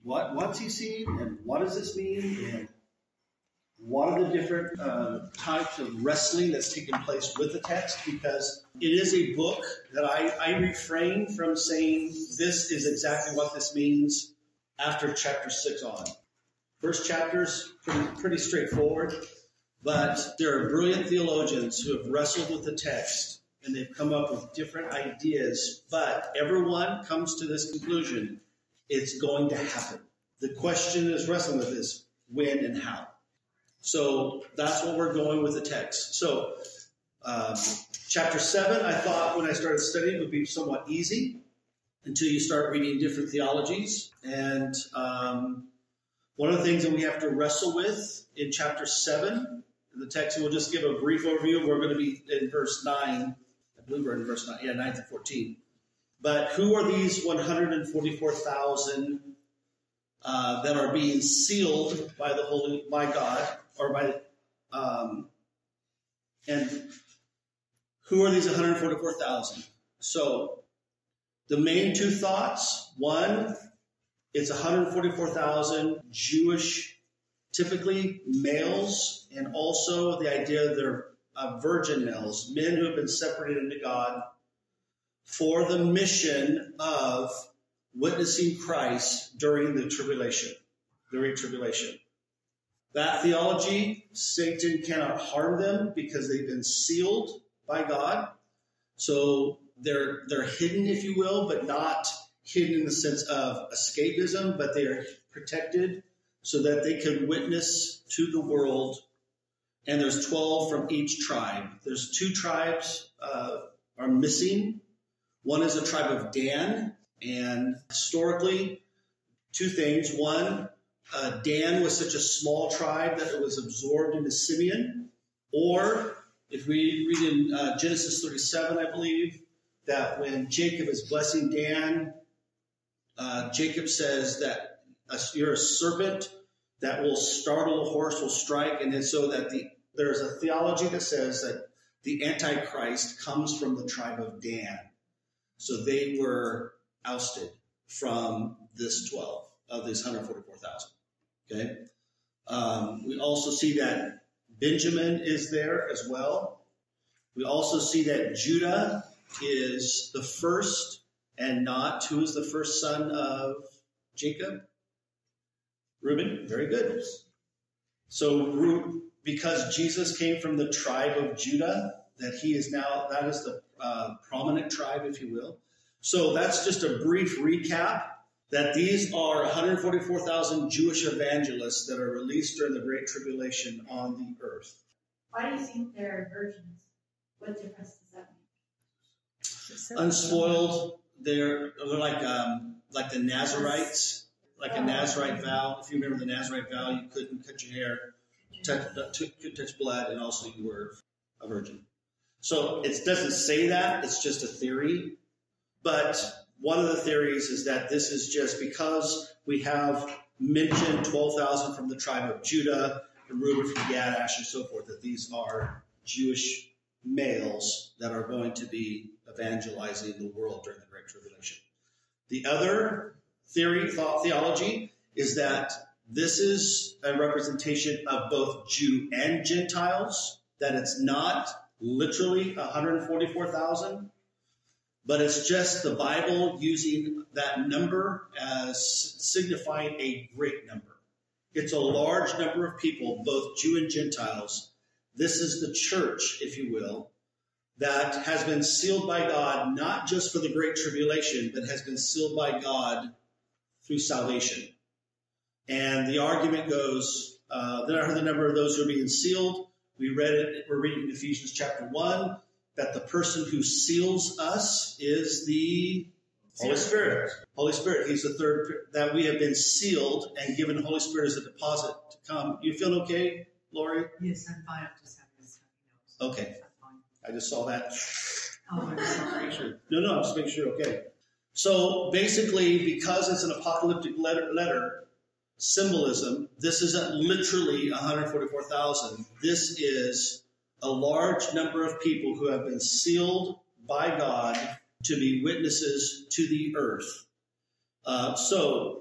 what's he seeing, and what does this mean, and what are the different types of wrestling that's taking place with the text, because it is a book that I refrain from saying this is exactly what this means after chapter 6 on. First chapter's pretty straightforward, but there are brilliant theologians who have wrestled with the text, and they've come up with different ideas, but everyone comes to this conclusion: it's going to happen. The question is wrestling with is when and how. So that's what we're going with the text. So chapter 7, I thought when I started studying would be somewhat easy until you start reading different theologies. And one of the things that we have to wrestle with in chapter 7, in the text, we'll just give a brief overview. We're going to be in verse 9. I believe we're in verse 9. Yeah, 9 to 14. But who are these 144,000 that are being sealed by God, or by, and who are these 144,000? So the main two thoughts: one, it's 144,000 Jewish, typically males, and also the idea they're virgin males, men who have been separated into God for the mission of witnessing Christ during the tribulation, the Great Tribulation. That theology, Satan cannot harm them because they've been sealed by God. So they're hidden, if you will, but not hidden in the sense of escapism, but they are protected so that they can witness to the world. And there's 12 from each tribe. There's 2 tribes are missing. One is the tribe of Dan, and historically, 2 things. One, Dan was such a small tribe that it was absorbed into Simeon. Or, if we read in Genesis 37, I believe, that when Jacob is blessing Dan, Jacob says that you're a serpent that will startle a horse, will strike, and then so that there's a theology that says that the Antichrist comes from the tribe of Dan. So they were ousted from this 12 of these 144,000. Okay. We also see that Benjamin is there as well. We also see that Judah is the first and not who is the first son of Jacob? Reuben. Very good. So because Jesus came from the tribe of Judah, that is the prominent tribe, if you will. So that's just a brief recap, that these are 144,000 Jewish evangelists that are released during the Great Tribulation on the earth. Why do you think they're virgins? What difference does that make? Unspoiled. They're like the Nazarites, like a Nazarite vow. If you remember the Nazarite vow, you couldn't cut your hair, couldn't touch blood, and also you were a virgin. So it doesn't say that. It's just a theory. But one of the theories is that this is just because we have mentioned 12,000 from the tribe of Judah, from Reuben, from Gad, Asher, and so forth, that these are Jewish males that are going to be evangelizing the world during the Great Tribulation. The other theology is that this is a representation of both Jew and Gentiles, that it's not literally 144,000, but it's just the Bible using that number as signifying a great number. It's a large number of people, both Jew and Gentiles. This is the church, if you will, that has been sealed by God, not just for the Great Tribulation, but has been sealed by God through salvation. And the argument goes, then I heard the number of those who are being sealed. We're reading Ephesians chapter 1, that the person who seals us is the Holy Spirit. Holy Spirit, he's the third, that we have been sealed and given the Holy Spirit as a deposit to come. You feel okay, Lori? Yes, I'm fine. I'm just having this. Okay. I just saw that. Oh, I'm sorry. Sure. No, I'm just making sure. Okay. So basically, because it's an apocalyptic letter, symbolism, this isn't literally 144,000. This is a large number of people who have been sealed by God to be witnesses to the earth. So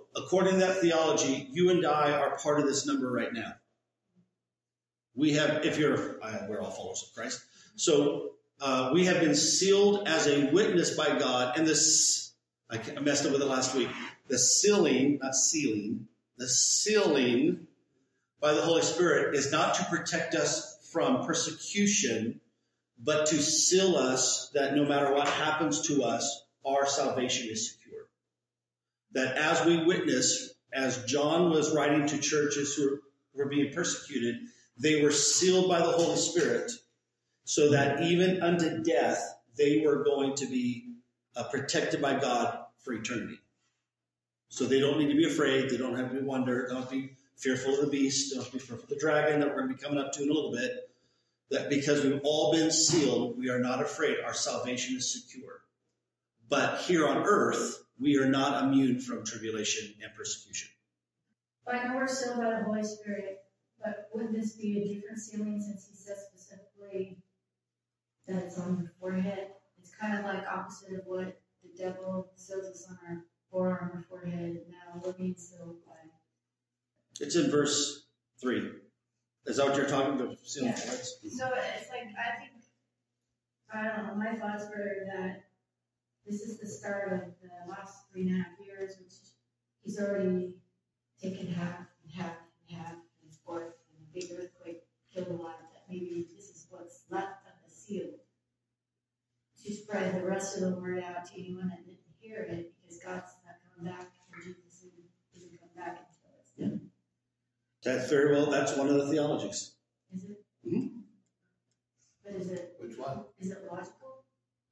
according to that theology, you and I are part of this number right now. We have, we're all followers of Christ. So we have been sealed as a witness by God. And this, I messed up with it last week. The sealing, not sealing, the sealing by the Holy Spirit is not to protect us from persecution, but to seal us that no matter what happens to us, our salvation is secure. That as we witness, as John was writing to churches who were being persecuted, they were sealed by the Holy Spirit so that even unto death, they were going to be protected by God for eternity. So they don't need to be afraid. They don't have to be wonder. They don't have to be fearful of the beast. They don't have to be fearful of the dragon that we're going to be coming up to in a little bit. That because we've all been sealed, we are not afraid. Our salvation is secure. But here on earth, we are not immune from tribulation and persecution. I know we're sealed by the Holy Spirit, but wouldn't this be a different sealing since he says specifically that it's on the forehead? It's kind of like opposite of what the devil seals us on our forearm or forehead. Now we're being sealed by. It's in verse 3. Is that what you're talking about? Yeah. So it's like, I don't know, my thoughts were that this is the start of the last 3.5 years, which he's already taken half and forth, and a big earthquake killed a lot. That maybe this is what's left of the seal to spread the rest of the word out to anyone that didn't hear it, because God's not coming back, and Jesus isn't coming back until it's done. That's very well. That's one of the theologies. Is it? Mm-hmm. But is it? Which one? Is it logical?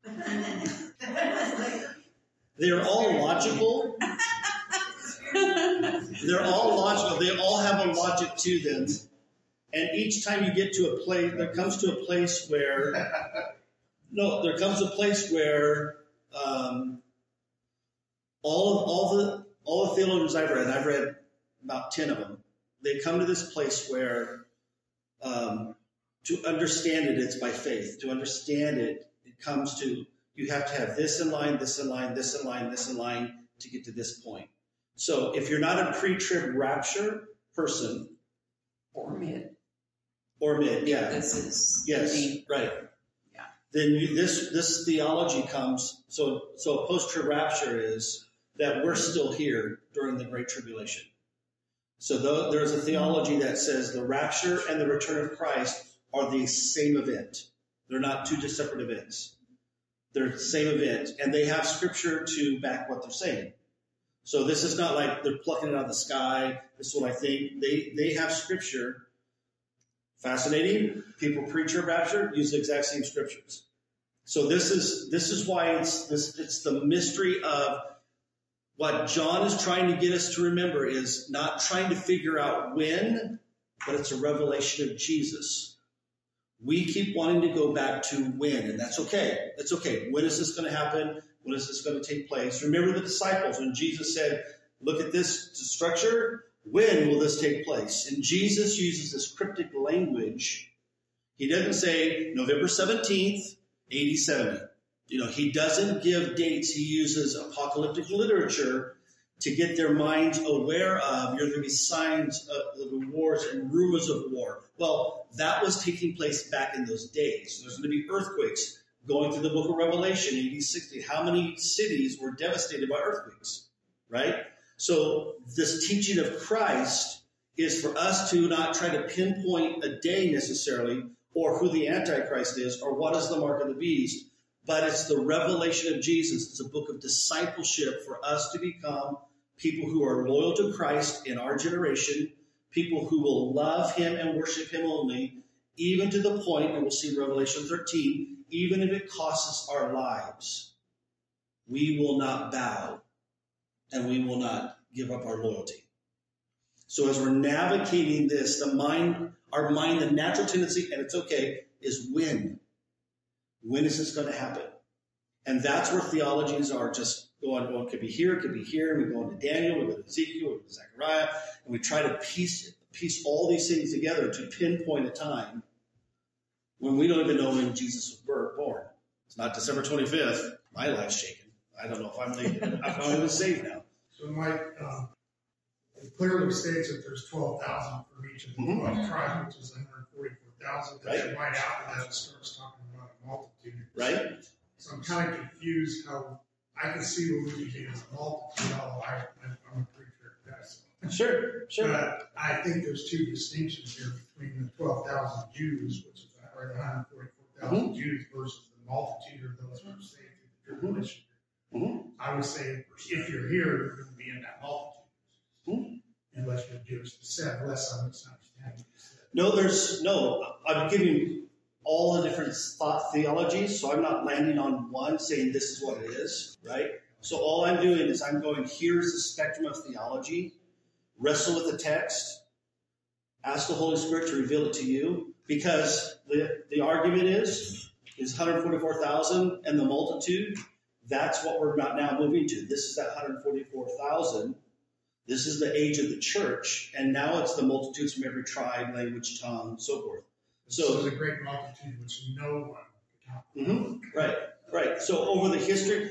They're all logical. They're all logical. They all have a logic to them. And each time you get to a place, there comes a place where all the theologians I've read, and I've read about 10 of them, they come to this place where to understand it, it's by faith. To understand it, it comes to, you have to have this in line, this in line, this in line, this in line to get to this point. So if you're not a pre-trib rapture person, Or mid. Yeah. This is. Yes, right. Yeah. Then this theology comes, so a post-trib rapture is that we're still here during the Great Tribulation. So there's a theology that says the rapture and the return of Christ are the same event. They're not two separate events. They're the same event, and they have scripture to back what they're saying. So this is not like they're plucking it out of the sky. This is what I think. They have scripture. Fascinating. People preach or rapture use the exact same scriptures. So this is why it's the mystery of what John is trying to get us to remember is not trying to figure out when, but it's a revelation of Jesus. We keep wanting to go back to when, and that's okay. It's okay. When is this going to happen? When is this going to take place? Remember the disciples when Jesus said, look at this structure. When will this take place? And Jesus uses this cryptic language. He doesn't say November 17th, 80-70. He doesn't give dates. He uses apocalyptic literature to get their minds aware of, you're going to be signs of the wars and rumors of war. Well, that was taking place back in those days. There's going to be earthquakes going through the book of Revelation, 80-60. How many cities were devastated by earthquakes, right? So this teaching of Christ is for us to not try to pinpoint a day necessarily, or who the Antichrist is, or what is the mark of the beast, but it's the revelation of Jesus. It's a book of discipleship for us to become people who are loyal to Christ in our generation, people who will love him and worship him only, even to the point, and we'll see in Revelation 13, even if it costs us our lives, we will not bow and we will not give up our loyalty. So as we're navigating this, our mind, the natural tendency, and it's okay, is when. When is this going to happen? And that's where theologies are just going, well, it could be here, and we go into Daniel, we go to Ezekiel, we go to Zechariah, and we try to piece all these things together to pinpoint a time when we don't even know when Jesus was born. It's not December 25th. My life's shaken. I don't know if I'm even saved now. So Mike, it clearly states that there's 12,000 for each of the 12 tribes, which is 144,000. Right. And right after that, it starts talking about a multitude. Right? So I'm kind of confused how I can see what we became as a multitude, although I'm a preacher guy. So. Sure. But I think there's two distinctions here between the 12,000 Jews, which is or the 144,000 Jews, versus the multitude of those who are saved through the tribulation. I would say if you're here, you're going to be in that multitude, unless you're Jewish descent, unless I'm misunderstanding. No, I'm giving all the different thought theologies, so I'm not landing on one saying this is what it is, right? So all I'm doing is I'm going, here's the spectrum of theology, wrestle with the text, ask the Holy Spirit to reveal it to you, because the argument is 144,000 and the multitude, that's what we're now moving to. This is that 144,000. This is the age of the church, and now it's the multitudes from every tribe, language, tongue, so forth. So there's a great multitude which no one can count. Right. So over the history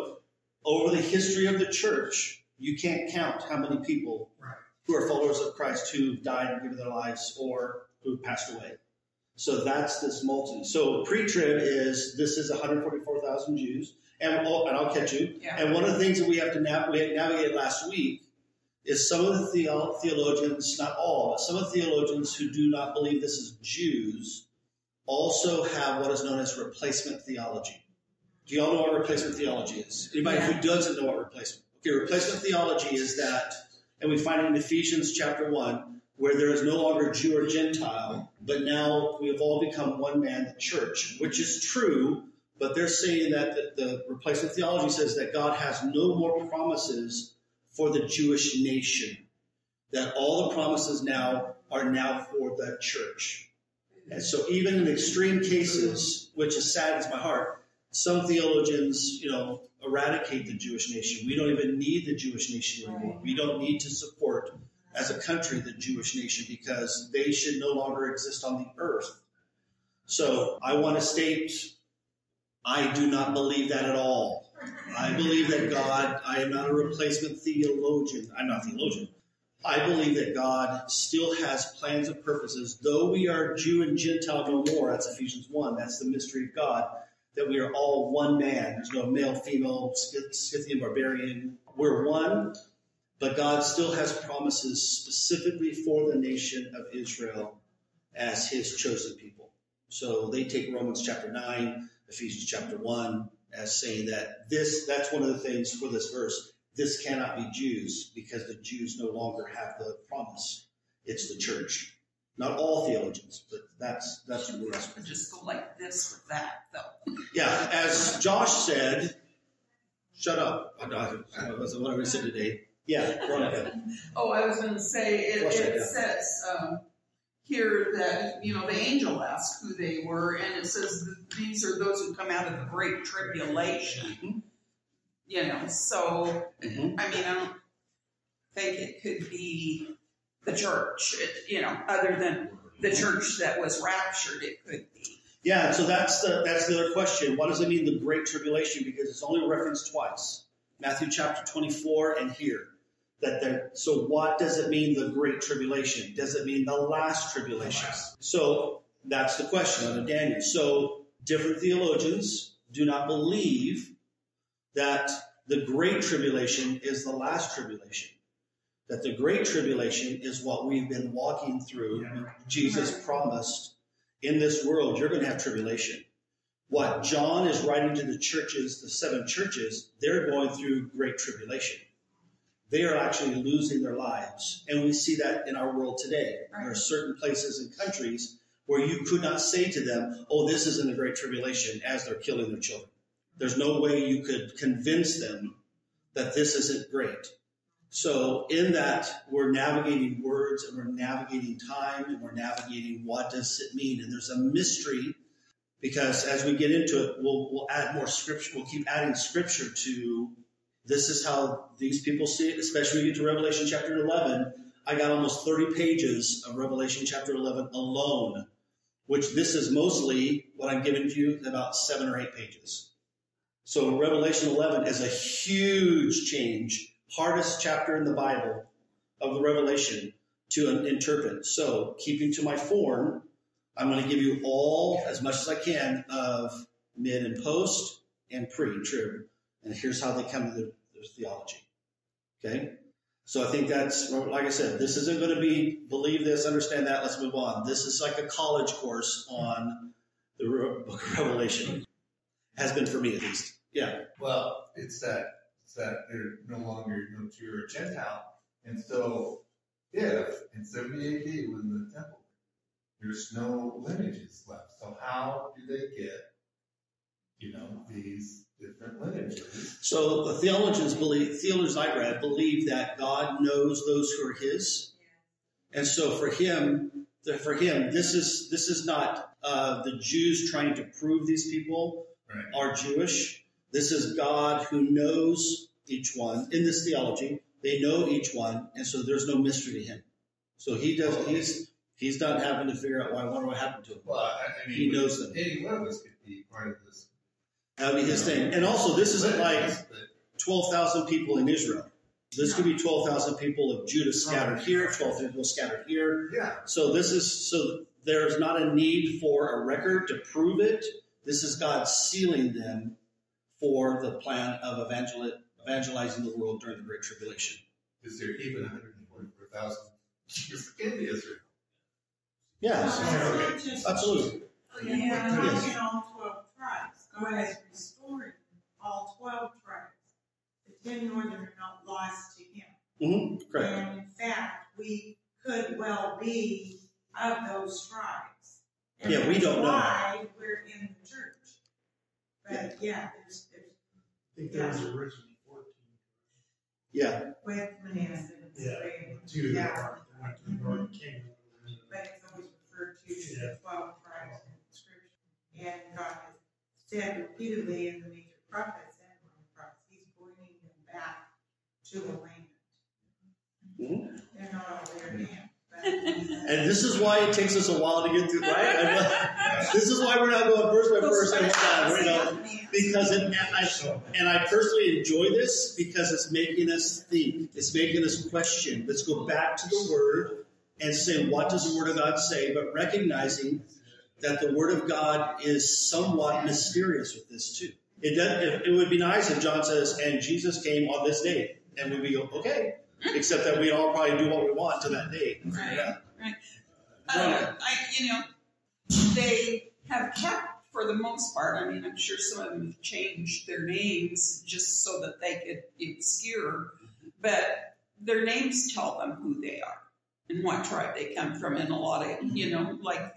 of the church, you can't count how many people who are followers of Christ who died and given their lives or who passed away. So that's this multitude. So pre-trib this is 144,000 Jews, and I'll catch you. Yeah. And one of the things that we have to navigate last week is some of the theologians, not all, but some of the theologians who do not believe this is Jews also have what is known as replacement theology. Do you all know what replacement theology is? Anybody who doesn't know what replacement? Okay, replacement theology is that, and we find it in Ephesians chapter 1, where there is no longer Jew or Gentile, but now we have all become one man, the church, which is true, but they're saying that the replacement theology says that God has no more promises for the Jewish nation, that all the promises now are for the church. And so even in extreme cases, which is saddens my heart, some theologians, eradicate the Jewish nation. We don't even need the Jewish nation anymore. We don't need to support, as a country, the Jewish nation, because they should no longer exist on the earth. So I want to state, I do not believe that at all. I believe that God, I am not a replacement theologian. I'm not a theologian. I believe that God still has plans and purposes. Though we are Jew and Gentile no more, that's Ephesians 1, that's the mystery of God, that we are all one man. There's no male, female, Scythian, barbarian. We're one, but God still has promises specifically for the nation of Israel as his chosen people. So they take Romans chapter 9, Ephesians chapter 1, as saying that that's one of the things for this verse. This cannot be Jews because the Jews no longer have the promise. It's the church. Not all theologians, but that's what we're asking. Just go like this with that, though. Yeah, as Josh said, shut up. I don't know what I said today. Yeah, Veronica. Oh, I was going to say, it says here that, the angel asked who they were, and it says that these are those who come out of the great tribulation. So, I mean, I don't think it could be the church, other than the church that was raptured, it could be. Yeah, so that's the other question. What does it mean, the Great Tribulation? Because it's only referenced twice. Matthew chapter 24 and here. So what does it mean, the Great Tribulation? Does it mean the last tribulation? So that's the question under Daniel. So different theologians do not believe that the Great Tribulation is the last tribulation. That the Great Tribulation is what we've been walking through. Jesus promised, in this world, you're going to have tribulation. What John is writing to the churches, the 7 churches, they're going through great tribulation. They are actually losing their lives. And we see that in our world today. Right. There are certain places and countries where you could not say to them, oh, this isn't a great tribulation, as they're killing their children. There's no way you could convince them that this isn't great. So in that, we're navigating words, and we're navigating time, and we're navigating what does it mean. And there's a mystery, because as we get into it, we'll add more scripture. We'll keep adding scripture to this is how these people see it, especially when we get to Revelation chapter 11. I got almost 30 pages of Revelation chapter 11 alone, which this is mostly what I'm giving to you, about 7 or 8 pages. So Revelation 11 is a huge change. Hardest chapter in the Bible, of the revelation to interpret. So, keeping to my form, I'm going to give you all, as much as I can, of mid and post and pre-trib. And here's how they come to their theology. Okay? So I think that's, like I said, this isn't going to be believe this, understand that, let's move on. This is like a college course on the book of Revelation. Has been for me, at least. Yeah. Well, it's that they're no longer Jew or Gentile. And so if in 70 AD when the temple, there's no lineages left. So how do they get, these different lineages? So the theologians I read believe that God knows those who are his. And so for him, this is not the Jews trying to prove these people are Jewish. This is God who knows each one in this theology. They know each one, and so there's no mystery to him. So he's not having to figure out what happened to him. Well, I mean, he knows them. Any one of us could be part of this. That would be his thing. And also, this isn't like 12,000 people in Israel. This could be 12,000 people of Judah scattered here, 12,000 people scattered here. Yeah. So there's not a need for a record to prove it. This is God sealing them for the plan of evangelizing the world during the Great Tribulation. Is there even 144,000 Jews in Israel? Yes, absolutely. Yeah, Yes. in all 12 tribes. God has restored all 12 tribes. The 10 northern are not lost to him. Mm-hmm. Correct. And in fact, we could well be of those tribes. And Yeah, we that's don't know. why we're in the church. But yeah, there's I think there was originally 14. Yeah. with Manasseh and Yeah. Ephraim. Two that Yeah. went to the northern kingdom. But it's always referred to as Yeah. the 12 tribes in Scripture. And God has said repeatedly in the major prophets and minor prophets, he's bringing them back to the land. Mm-hmm. They're not all there now. But And this is why it takes us a while to get through, right? This is why we're not going verse by verse and whatnot, because I personally enjoy this because it's making us think. It's making us question. Let's go back to the Word and say, what does the Word of God say? But recognizing that the Word of God is somewhat mysterious with this too. It would be nice if John says, and Jesus came on this date, and we'd go, okay. Except that we all probably do what we want to that date. Right. They have kept, for the most part, I mean, I'm sure some of them have changed their names just so that they could be obscure, but their names tell them who they are and what tribe they come from. And a lot of, like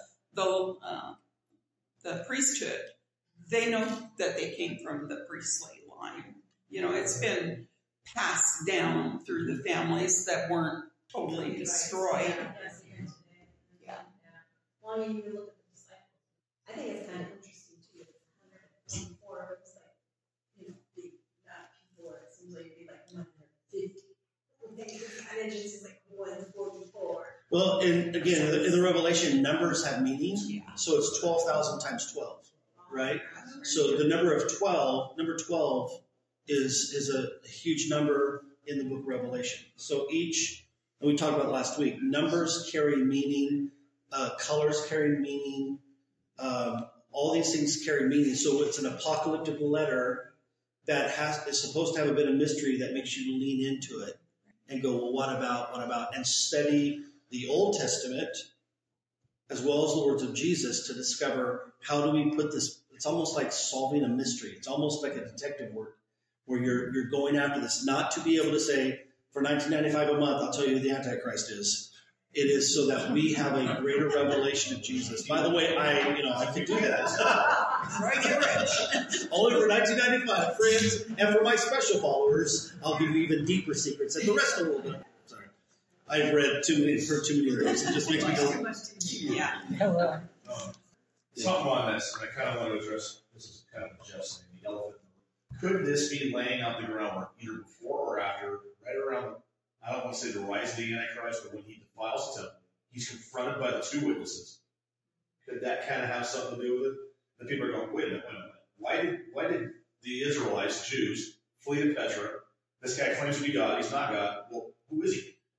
the priesthood, they know that they came from the priestly line. It's been passed down through the families that weren't totally destroyed. Yeah. Well, I mean, you look at the disciples. I think it's kind of interesting too. 124, it was like, big people. It seems like it'd be like 150. And it just is like 144. Well, and again, in the Revelation, numbers have meaning. Yeah. So it's 12,000 times 12, right? So the number 12 is a huge number in the book of Revelation. So and we talked about last week, numbers carry meaning, colors carry meaning, all these things carry meaning. So it's an apocalyptic letter that is supposed to have a bit of mystery that makes you lean into it and go, well, what about, and study the Old Testament as well as the words of Jesus to discover how do we put this. It's almost like solving a mystery. It's almost like a detective work, where you're going after this, not to be able to say, for $19.95 a month, I'll tell you who the Antichrist is. It is so that we have a greater revelation of Jesus. By the way, I could do that. Right, get rich. Only for $19.95, friends, and for my special followers, I'll give you even deeper secrets that the rest of the world doesn't. Sorry, I've heard too many of those. It just makes me go. Yeah. Hello. Something on this, and I kind of want to address, this is kind of Jeff's saying, the elephant. Could this be laying out the groundwork either before or after, right around, I don't want to say the rise of the Antichrist, but when he defiles the temple, he's confronted by the two witnesses. Could that kind of have something to do with it? The people are going, wait a minute. Why did the Israelites, the Jews, flee to Petra? This guy claims to be God. He's not God. Well, who is he?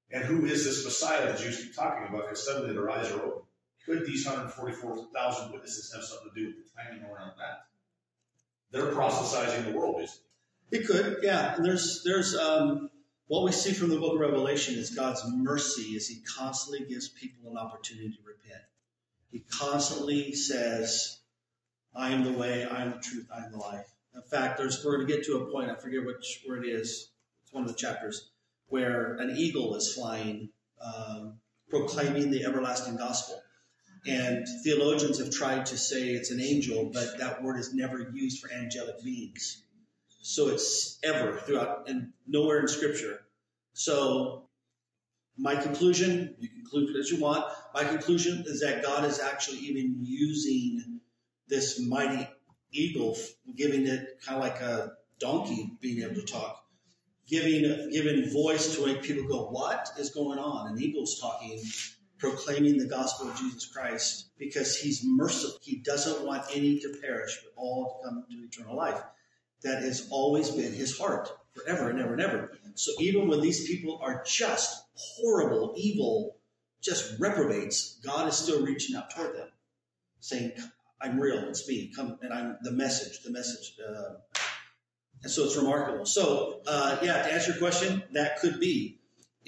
And who is this Messiah the Jews keep talking about? Because suddenly their eyes are open. Could these 144,000 witnesses have something to do with the timing around that? They're proselytizing the world, basically. It could, yeah. And there's what we see from the book of Revelation is God's mercy is he constantly gives people an opportunity to repent. He constantly says, I am the way, I am the truth, I am the life. In fact, we're going to get to a point, I forget where it is, it's one of the chapters, where an eagle is flying, proclaiming the everlasting gospel. And theologians have tried to say it's an angel, but that word is never used for angelic beings. So it's ever throughout and nowhere in Scripture. So my conclusion, you conclude as you want, my conclusion is that God is actually even using this mighty eagle, giving it kind of like a donkey being able to talk, giving voice to make people go, what is going on? An eagle's talking, proclaiming the gospel of Jesus Christ because he's merciful. He doesn't want any to perish, but all to come to eternal life. That has always been his heart forever and ever and ever. So even when these people are just horrible, evil, just reprobates, God is still reaching out toward them, saying, I'm real, it's me, come, and I'm the message. And so it's remarkable. So, to answer your question, that could be.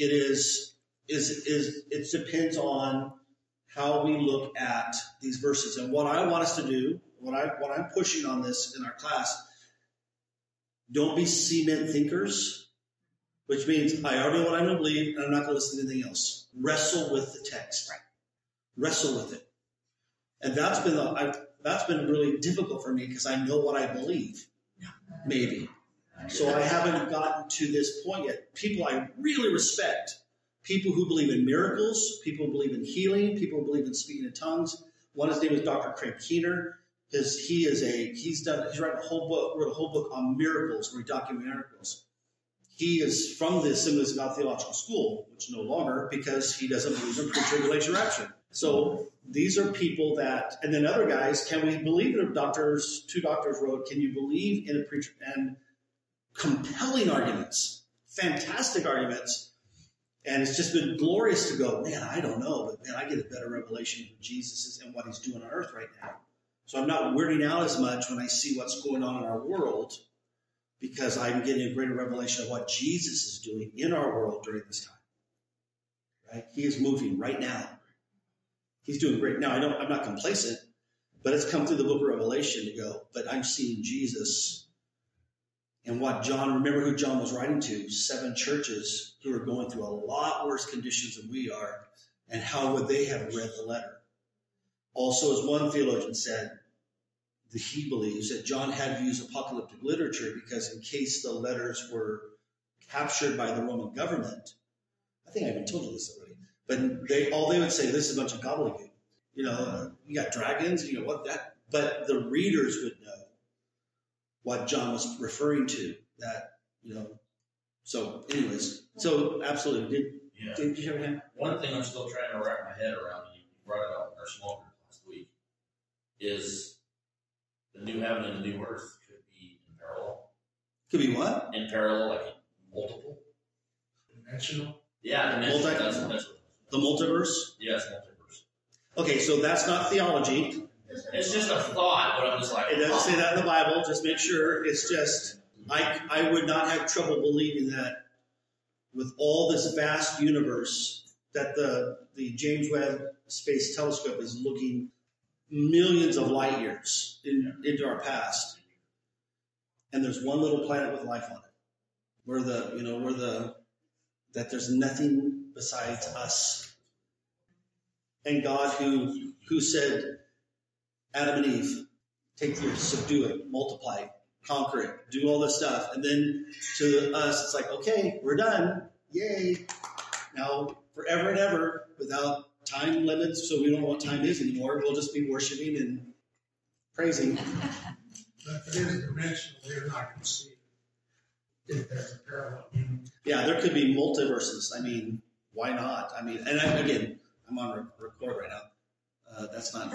It depends on how we look at these verses. And what I want us to do, what I'm pushing on this in our class, don't be cement thinkers, which means I already know what I'm going to believe, and I'm not going to listen to anything else. Wrestle with the text. Right. Wrestle with it. And that's been really difficult for me because I know what I believe, maybe. So I haven't gotten to this point yet. People I really respect, people who believe in miracles, people who believe in healing, people who believe in speaking in tongues. One, his name is Dr. Craig Keener. He's written a whole book on miracles, where he documents miracles. He is from the Assemblies of God Theological School, which no longer, because he doesn't believe in pre-tribulation rapture. So these are people that, and then other guys, can we believe in two doctors wrote, can you believe in a preacher? And compelling arguments, fantastic arguments. And it's just been glorious to go, man, I don't know, but man, I get a better revelation of who Jesus is and what he's doing on earth right now. So I'm not weirding out as much when I see what's going on in our world, because I'm getting a greater revelation of what Jesus is doing in our world during this time. Right? He is moving right now. He's doing great. Now, I'm not complacent, but it's come through the book of Revelation to go, but I'm seeing Jesus and remember who John was writing to, 7 churches who are going through a lot worse conditions than we are, and how would they have read the letter? Also, as one theologian said, he believes that John had to use apocalyptic literature because in case the letters were captured by the Roman government, I think I even told you this already, but they would say, this is a bunch of gobbledygook. You got dragons, but the readers would know what John was referring to, so anyways, so absolutely. Did you have a hand? One thing I'm still trying to wrap my head around, and you brought it up in our small group last week, is the new heaven and the new earth could be in parallel. Could be what? In parallel, like multiple. Dimensional? Yeah, dimensional. That's the multiverse? Yes, multiverse. Okay, so that's not theology. It's just a thought, but I'm just like... It doesn't say that in the Bible. Just make sure. It's just, I would not have trouble believing that with all this vast universe that the James Webb Space Telescope is looking millions of light years into our past. And there's one little planet with life on it. That there's nothing besides us. And God who said, Adam and Eve, take the earth, subdue it, multiply it, conquer it, do all this stuff. And then to us, it's like, okay, we're done. Yay. Now, forever and ever, without time limits, so we don't know what time is anymore, we'll just be worshiping and praising. But if it is dimensional, they're not going to see it if there's a parallel. Yeah, there could be multiverses. I mean, why not? I mean, and I'm on record right now. That's not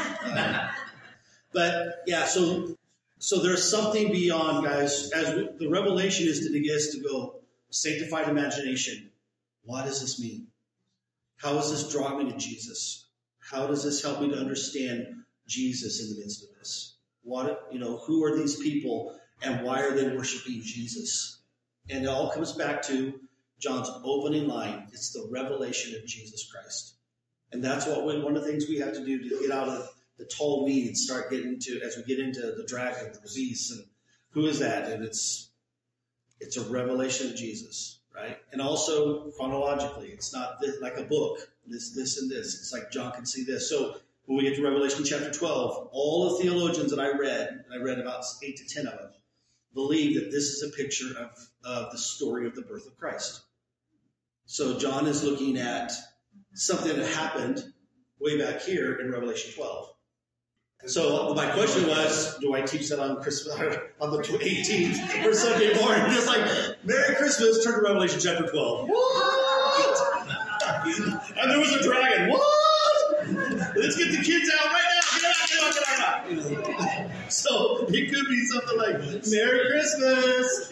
but yeah, so there's something beyond, guys. The revelation is to go sanctified imagination. What does this mean? How does this draw me to Jesus? How does this help me to understand Jesus in the midst of this? Who are these people and why are they worshiping Jesus? And it all comes back to John's opening line. It's the revelation of Jesus Christ. And that's one of the things we have to do to get out of the tall weeds and start getting into, as we get into the dragon, the beast, and who is that? And it's a revelation of Jesus, right? And also chronologically, it's not like a book, this, and this. It's like John can see this. So when we get to Revelation chapter 12, all the theologians that I read about 8 to 10 of them, believe that this is a picture of the story of the birth of Christ. So John is looking at something that happened way back here in Revelation 12. So my question was, do I teach that on Christmas, on the 18th or Sunday morning? Just like, Merry Christmas, turn to Revelation chapter 12. What? And there was a dragon. What? Let's get the kids out right now. Get out. So it could be something like, Merry Christmas.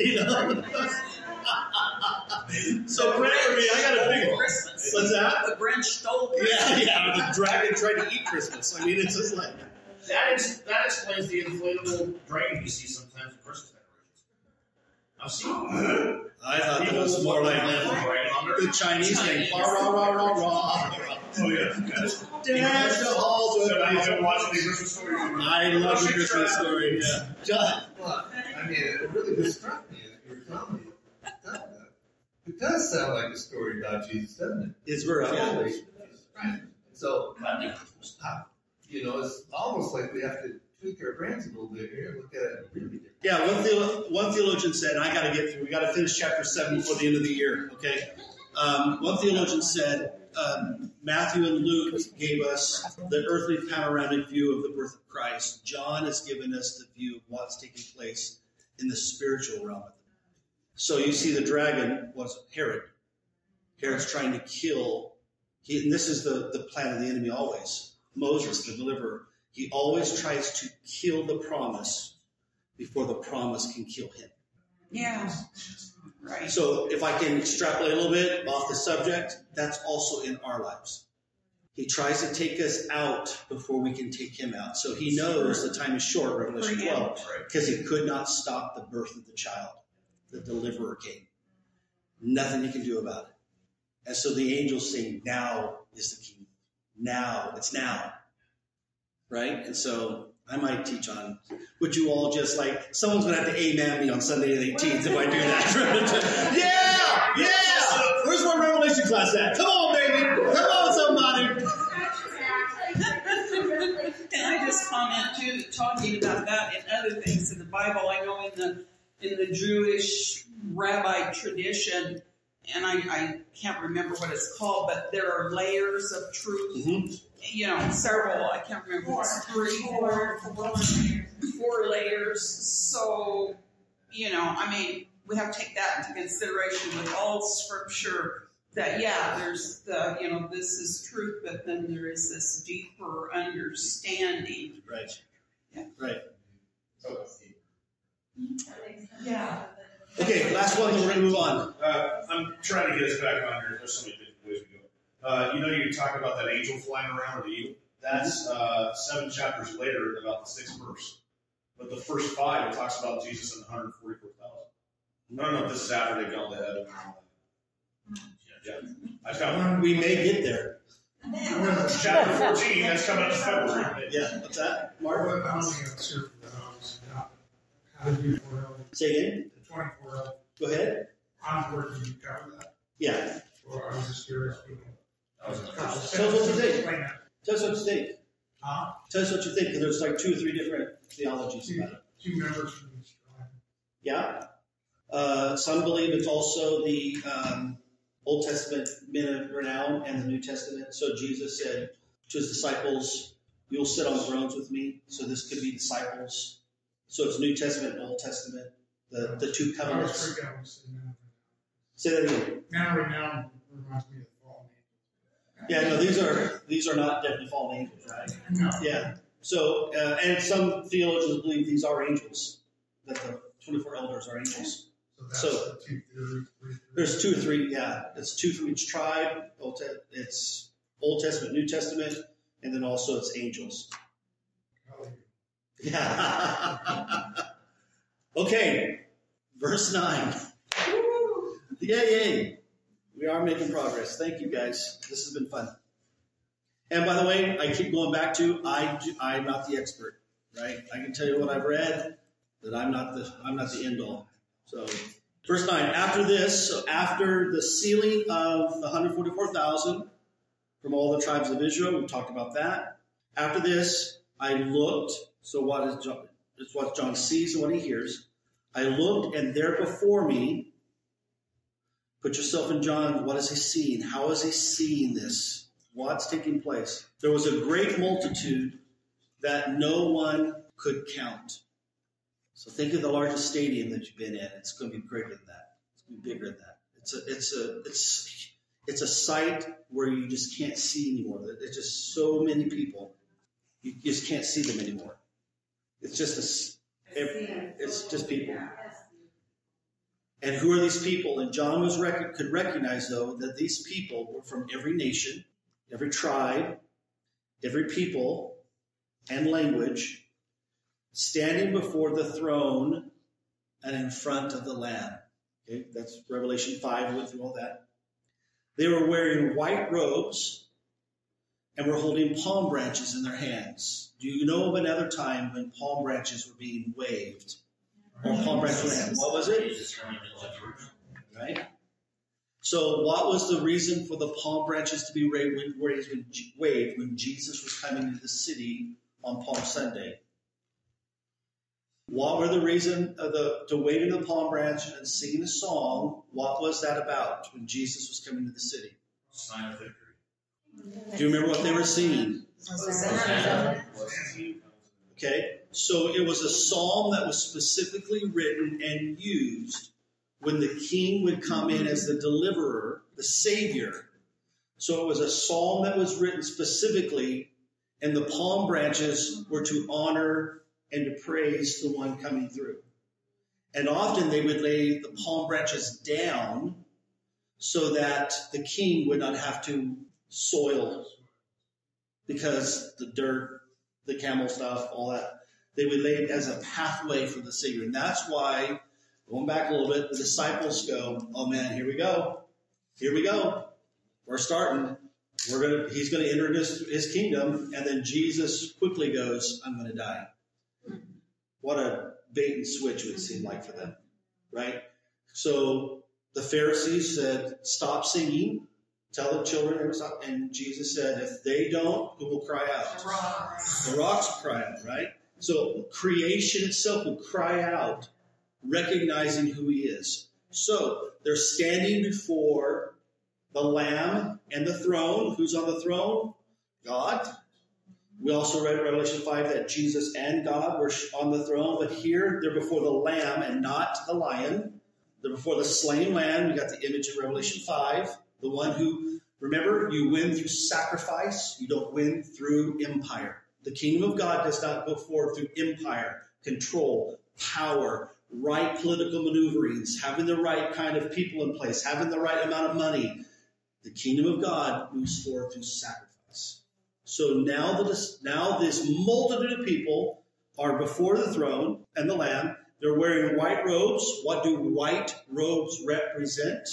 So pray for me. I got to figure. What's that? The Grinch stole Christmas. Yeah. The dragon tried to eat Christmas. I mean, it's just like. That explains the inflatable dragon you see sometimes in Christmas decorations. I've seen I thought that was more like the Chinese thing. Rah, rah, rah, rah, rah. Oh, yeah. Dash the halls with So you've been watching the Christmas story. I love the Christmas story. Yeah. John. Well, I mean, it really just struck me that you were telling me. It does sound like a story about Jesus, doesn't it? It's very Right. So, it's almost like we have to tweak our brains a little bit here and look at it really different. Yeah, one theologian said, and I got to get through, we got to finish chapter 7 before the end of the year, okay? One theologian said, Matthew and Luke gave us the earthly panoramic view of the birth of Christ. John has given us the view of what's taking place in the spiritual realm. So you see the dragon was Herod. Herod's trying to kill, and this is the plan of the enemy always. Moses, the deliverer, he always tries to kill the promise before the promise can kill him. Yeah. Right. So if I can extrapolate a little bit off the subject, that's also in our lives. He tries to take us out before we can take him out. So he knows the time is short, Revelation 12, because he could not stop the birth of the child. The deliverer came. Nothing he can do about it. And so the angels sing, now is the kingdom. Now. It's now. Right? And so I might teach on, would you all just like, someone's going to have to amen me on Sunday the 18th if I do that. Yeah! Where's my Revelation class at? Come on, baby! Come on, somebody! Can I just comment too, talking about that and other things in the Bible? I know in the Jewish rabbi tradition, and I can't remember what it's called, but there are layers of truth. Mm-hmm. Several. I can't remember. Four layers. So, we have to take that into consideration with all scripture. That there's this is truth, but then there is this deeper understanding. Right. Yeah. Right. Yeah. Okay, last one, then we're going to move on. I'm trying to get us back on here. There's so many different ways we go. You talk about that angel flying around with the eagle. That's 7 chapters later, about the 6th verse. But the first 5, it talks about Jesus and the 144,000. I don't know if this is after they've gone to heaven. Yeah. I found we may get there. Chapter 14, that's coming up in February. Yeah, what's that, Mark? I don't think I'm certain that I was not. How did you for Say again? the 24 Go ahead. I'm working you cover that. Yeah. Or I was just curious. Tell us what you think. Tell us what you think. Tell us what you think, because there's like 2 or 3 different theologies about it. 2 members from each tribe. Yeah. Some believe it's also the Old Testament men of renown and the New Testament. So Jesus said to his disciples, you'll sit on thrones with me. So this could be disciples. So it's New Testament and Old Testament, the 2 covenants. Say that again. Man of renown reminds me of the fallen angels. Yeah, no, these are not definitely fallen angels, right? No. Yeah. So, and some theologians believe these are angels, that the 24 elders are angels. So So that's the 2, 3. There's 2 or 3, yeah. It's 2 from each tribe. It's Old Testament, New Testament, and then also it's angels. Yeah. Okay, verse 9. Yay. We are making progress. Thank you, guys. This has been fun. And by the way, I keep going back to I'm not the expert, right? I can tell you what I've read, that I'm not the end all. So, verse 9. After this, so after the sealing of the 144,000 from all the tribes of Israel, we talked about that. After this, I looked. So what is John? It's what John sees and what he hears. I looked, and there before me. Put yourself in John. What is he seeing? How is he seeing this? What's taking place? There was a great multitude that no one could count. So think of the largest stadium that you've been in. It's going to be greater than that. It's going to be bigger than that. It's a site where you just can't see anymore. There's just so many people. You just can't see them anymore. It's just it's just people. And who are these people? And John could recognize, though, that these people were from every nation, every tribe, every people, and language, standing before the throne and in front of the Lamb. Okay, that's Revelation 5. We went through all that. They were wearing white robes and were holding palm branches in their hands. Do you know of another time when palm branches were being waved? Or palm branch land. What was it? Right? So what was the reason for the palm branches to be waved when Jesus was coming into the city on Palm Sunday? What were the reason to waving the palm branch and singing a song? What was that about when Jesus was coming to the city? Sign of victory. Do you remember what they were singing? Okay, so it was a psalm that was specifically written and used when the king would come in as the deliverer, the savior. So it was a psalm that was written specifically, and the palm branches were to honor and to praise the one coming through. And often they would lay the palm branches down so that the king would not have to soil, because the dirt, the camel stuff, all that, they would lay it as a pathway for the Savior. And that's why, going back a little bit, the disciples go, oh man, here we go. We're starting. He's going to enter his kingdom. And then Jesus quickly goes, I'm going to die. What a bait and switch it would seem like for them, right? So the Pharisees said, stop singing. Tell the children to stop. And Jesus said, if they don't, who will cry out? The rocks will cry out, right? So creation itself will cry out, recognizing who he is. So they're standing before the Lamb and the throne. Who's on the throne? God. We also read in Revelation 5 that Jesus and God were on the throne, but here they're before the Lamb and not the lion. They're before the slain Lamb. We got the image in Revelation 5. The one who, remember, you win through sacrifice. You don't win through empire. The kingdom of God does not go forward through empire, control, power, right political maneuverings, having the right kind of people in place, having the right amount of money. The kingdom of God moves forward through sacrifice. So now this multitude of people are before the throne and the Lamb. They're wearing white robes. What do white robes represent?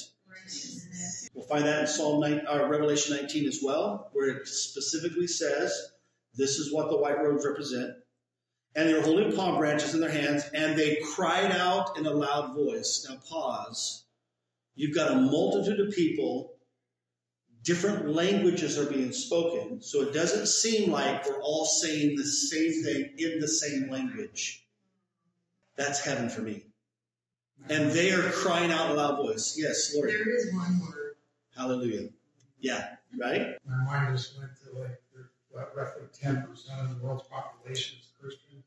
We'll find that in Revelation 19 as well, where it specifically says this is what the white robes represent. And they're holding palm branches in their hands, and they cried out in a loud voice. Now pause. You've got a multitude of people. Different languages are being spoken, so it doesn't seem like we're all saying the same thing in the same language. That's heaven for me. And they are crying out in a loud voice. Yes, Lord. There is one word. Hallelujah. Yeah, right? My mind just went to roughly 10% of the world's population is Christian.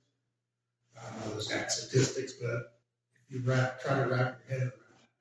I don't know those exact statistics, but if you try to wrap your head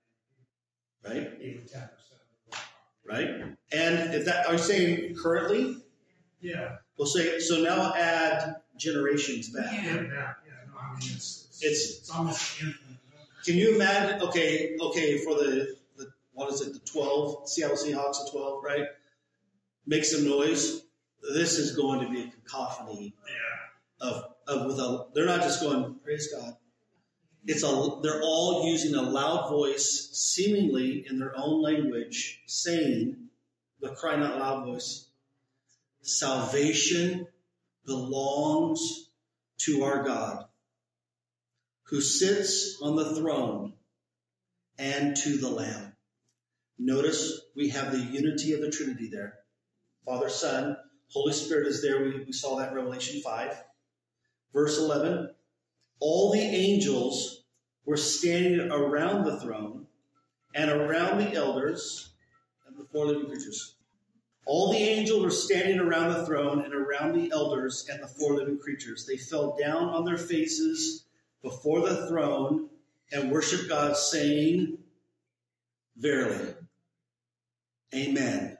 around it, right? Even 10% of the world. Right? And if that, are you saying currently? Yeah. We'll say, so now add generations back. Yeah. No, I mean, it's almost infinite. Can you imagine? Okay, for the what is it? The 12 Seattle Seahawks of 12, right? Make some noise. This is going to be a cacophony they're not just going, praise God. They're all using a loud voice, seemingly in their own language, saying, but crying out loud voice, salvation belongs to our God, who sits on the throne, and to the Lamb. Notice we have the unity of the Trinity there. Father, Son, Holy Spirit is there. We saw that in Revelation 5. Verse 11, all the angels were standing around the throne and around the elders and the four living creatures. All the angels were standing around the throne and around the elders and the four living creatures. They fell down on their faces before the throne and worshiped God, saying, verily, amen.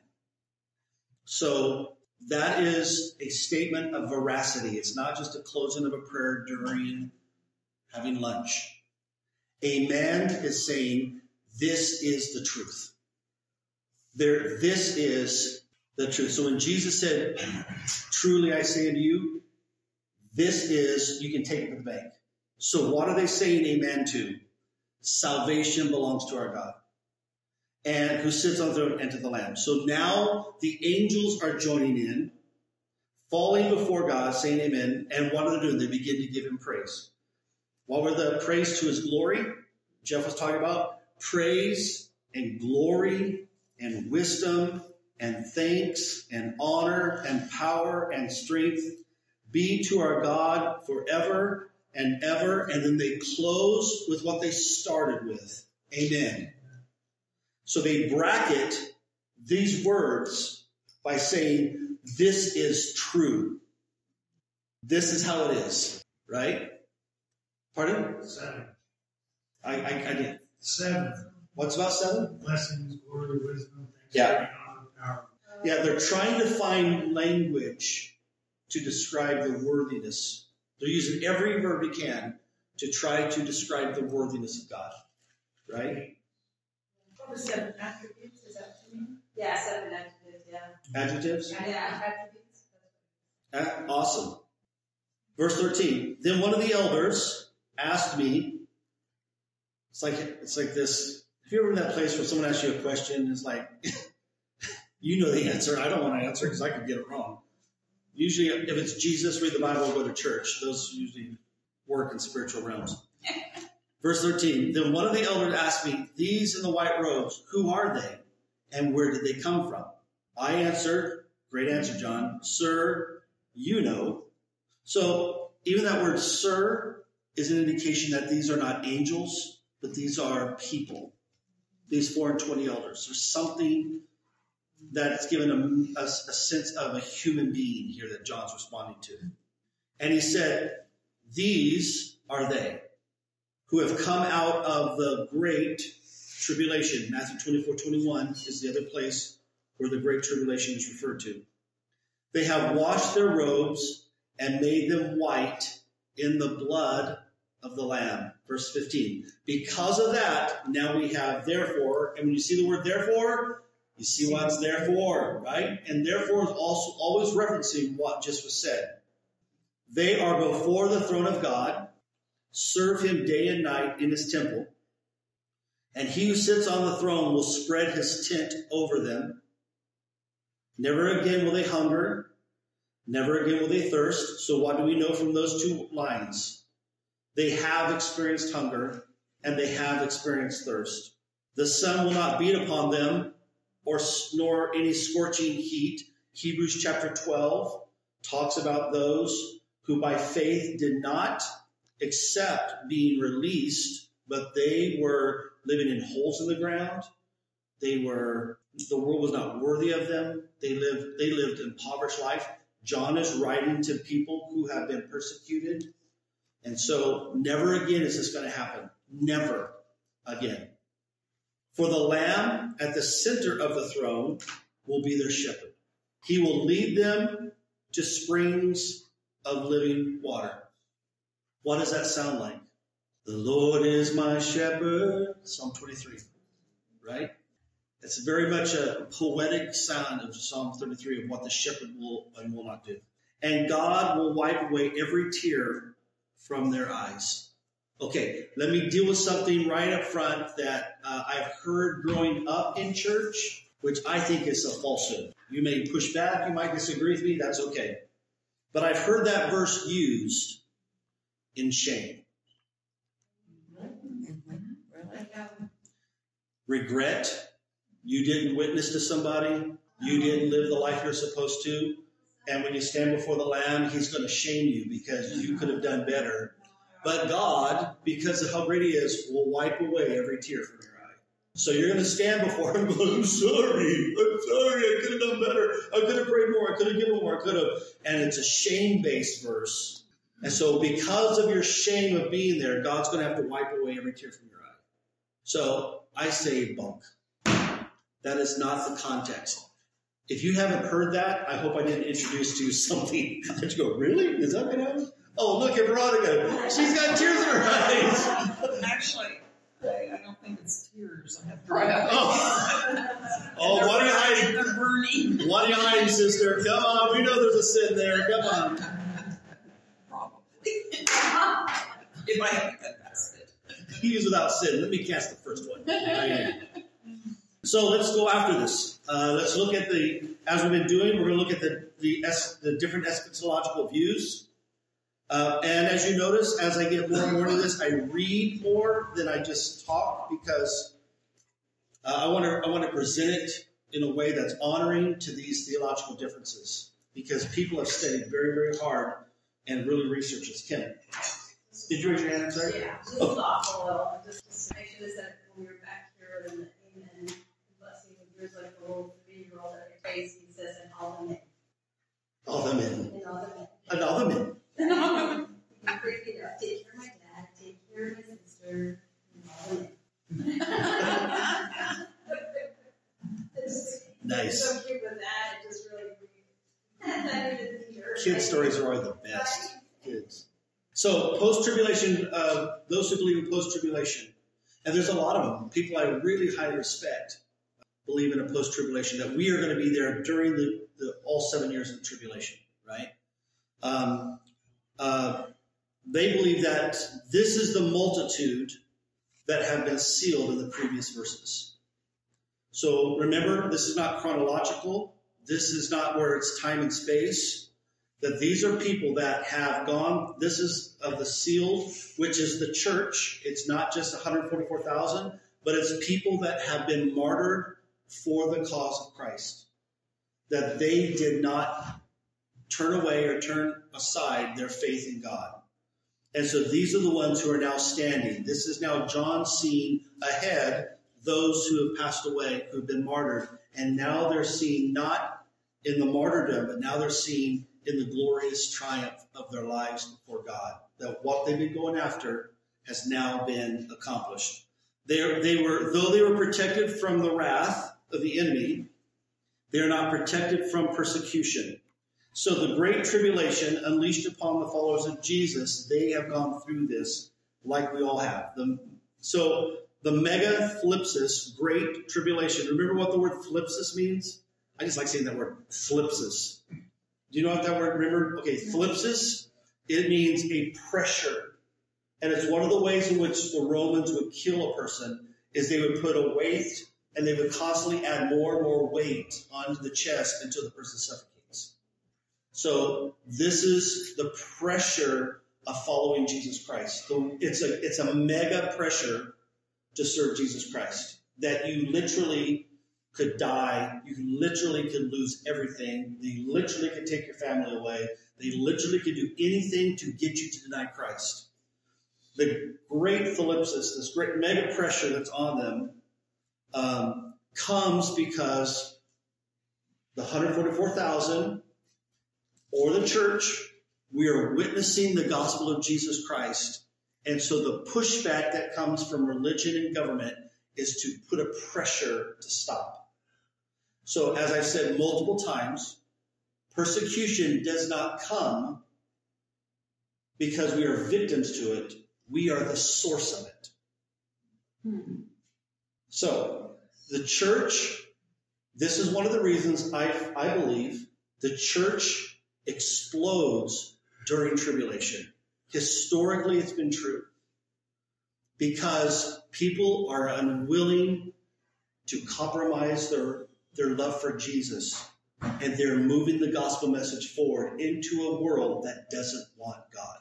So that is a statement of veracity. It's not just a closing of a prayer during having lunch. Amen is saying, this is the truth. This is the truth. So when Jesus said, truly I say unto you, this is, you can take it to the bank. So what are they saying amen to? Salvation belongs to our God, and who sits on the throne and to the Lamb. So now the angels are joining in, falling before God, saying amen. And what are they doing? They begin to give him praise. What were the praise to his glory? Jeff was talking about praise and glory and wisdom and thanks and honor and power and strength be to our God forever and ever. And then they close with what they started with. Amen. So they bracket these words by saying, this is true. This is how it is, right? Pardon? 7. I did. 7. What's about 7? Blessings, glory, wisdom, Yeah. thanksgiving, honor, power. Yeah, they're trying to find language to describe the worthiness. They're using every verb they can to try to describe the worthiness of God, right? What was 7 attributes? Is that what you mean? Yeah, 7 adjectives, yeah. Adjectives? Yeah. Attributes. Awesome. Verse 13. Then one of the elders asked me, it's like this. Have you ever been in that place where someone asks you a question and it's like, you know the answer. I don't want to answer because I could get it wrong. Usually if it's Jesus, read the Bible, go to church. Those usually work in spiritual realms. Verse 13. Then one of the elders asked me, these in the white robes, who are they? And where did they come from? I answered, great answer, John, sir, you know. So even that word sir is an indication that these are not angels, but these are people. These 4 and 20 elders. There's something that's given a sense of a human being here that John's responding to. And he said, these are they who have come out of the great tribulation. Matthew 24:21 is the other place where the great tribulation is referred to. They have washed their robes and made them white in the blood of the Lamb. Verse 15. Because of that, now we have therefore, and when you see the word therefore, you see what's therefore, right? And therefore is also always referencing what just was said. They are before the throne of God, serve him day and night in his temple, and he who sits on the throne will spread his tent over them. Never again will they hunger, never again will they thirst. So what do we know from those 2 lines? They have experienced hunger, and they have experienced thirst. The sun will not beat upon them, nor any scorching heat. Hebrews chapter 12 talks about those who by faith did not accept being released, but they were living in holes in the ground. The world was not worthy of them. They lived impoverished life. John is writing to people who have been persecuted. And so never again is this going to happen. Never again. For the Lamb at the center of the throne will be their shepherd. He will lead them to springs of living water. What does that sound like? The Lord is my shepherd, Psalm 23, right? It's very much a poetic sound of Psalm 33 of what the shepherd will and will not do. And God will wipe away every tear from their eyes. Okay, let me deal with something right up front that I've heard growing up in church, which I think is a falsehood. You may push back, you might disagree with me, that's okay. But I've heard that verse used in shame. Regret, you didn't witness to somebody, you didn't live the life you're supposed to, and when you stand before the Lamb, he's going to shame you because you could have done better. But God, because of how great he is, will wipe away every tear from your eye. So you're going to stand before him and go, I'm sorry, I could have done better, I could have prayed more, I could have given more, I could have. And it's a shame-based verse. And so because of your shame of being there, God's going to have to wipe away every tear from your eye. So I say bunk. That is not the context. If you haven't heard that, I hope I didn't introduce to you something that you go, really? Is that what happened? Oh, look at Veronica. She's got tears in her eyes. Actually, I don't think it's tears. I have dry eyes. Oh, what are you hiding? They're burning. What are you hiding, sister? Come on. We know there's a sin there. Come on. Probably. If I had confessed it. He is without sin. Let me cast the first one. So let's go after this. Let's look at as we've been doing, we're going to look at the different eschatological views. And as you notice, as I get more and more into this, I read more than I just talk because I want to present it in a way that's honoring to these theological differences because people have studied very, very hard and really researched this. Ken, did you raise your hand? Sorry? Yeah, just off a little. Just I should have said when we were back here in the amen blessing, there's like a little 3-year-old at your face. He says, and all the men. All the men. And all the men. And all the men. You're freaking out. Take care of my dad. Take care of my sister. And all the men. Nice. So cute with that. It just really. Kids' stories are always the best. Kids. So post-tribulation, those who believe in post-tribulation, and there's a lot of them, people I really highly respect, believe in a post-tribulation, that we are going to be there during the all 7 years of the tribulation, right? They believe that this is the multitude that have been sealed in the previous verses. So remember, this is not chronological. This is not where it's time and space. That these are people that have gone, this is of the sealed, which is the church. It's not just 144,000, but it's people that have been martyred for the cause of Christ. That they did not turn away or turn aside their faith in God. And so these are the ones who are now standing. This is now John seeing ahead those who have passed away, who have been martyred. And now they're seeing not in the martyrdom, but now they're seeing in the glorious triumph of their lives before God. That what they've been going after has now been accomplished. Though they were protected from the wrath of the enemy, they are not protected from persecution. So the great tribulation unleashed upon the followers of Jesus, they have gone through this like we all have. So the mega thlipsis, great tribulation. Remember what the word thlipsis means? I just like saying that word, thlipsis. Do you know what that word, remember? Okay, thlipsis, it means a pressure. And it's one of the ways in which the Romans would kill a person is they would put a weight and they would constantly add more and more weight onto the chest until the person suffocates. So this is the pressure of following Jesus Christ. So it's a mega pressure to serve Jesus Christ. That you literally could die. You literally could lose everything. They literally could take your family away. They literally could do anything to get you to deny Christ. The great thlipsis, this great mega pressure that's on them, comes because the 144,000 or the church, we are witnessing the gospel of Jesus Christ. And so the pushback that comes from religion and government is to put a pressure to stop. So as I've said multiple times, persecution does not come because we are victims to it. We are the source of it. So the church, this is one of the reasons I believe the church explodes during tribulation. Historically, it's been true. Because people are unwilling to compromise their love for Jesus. And they're moving the gospel message forward into a world that doesn't want God.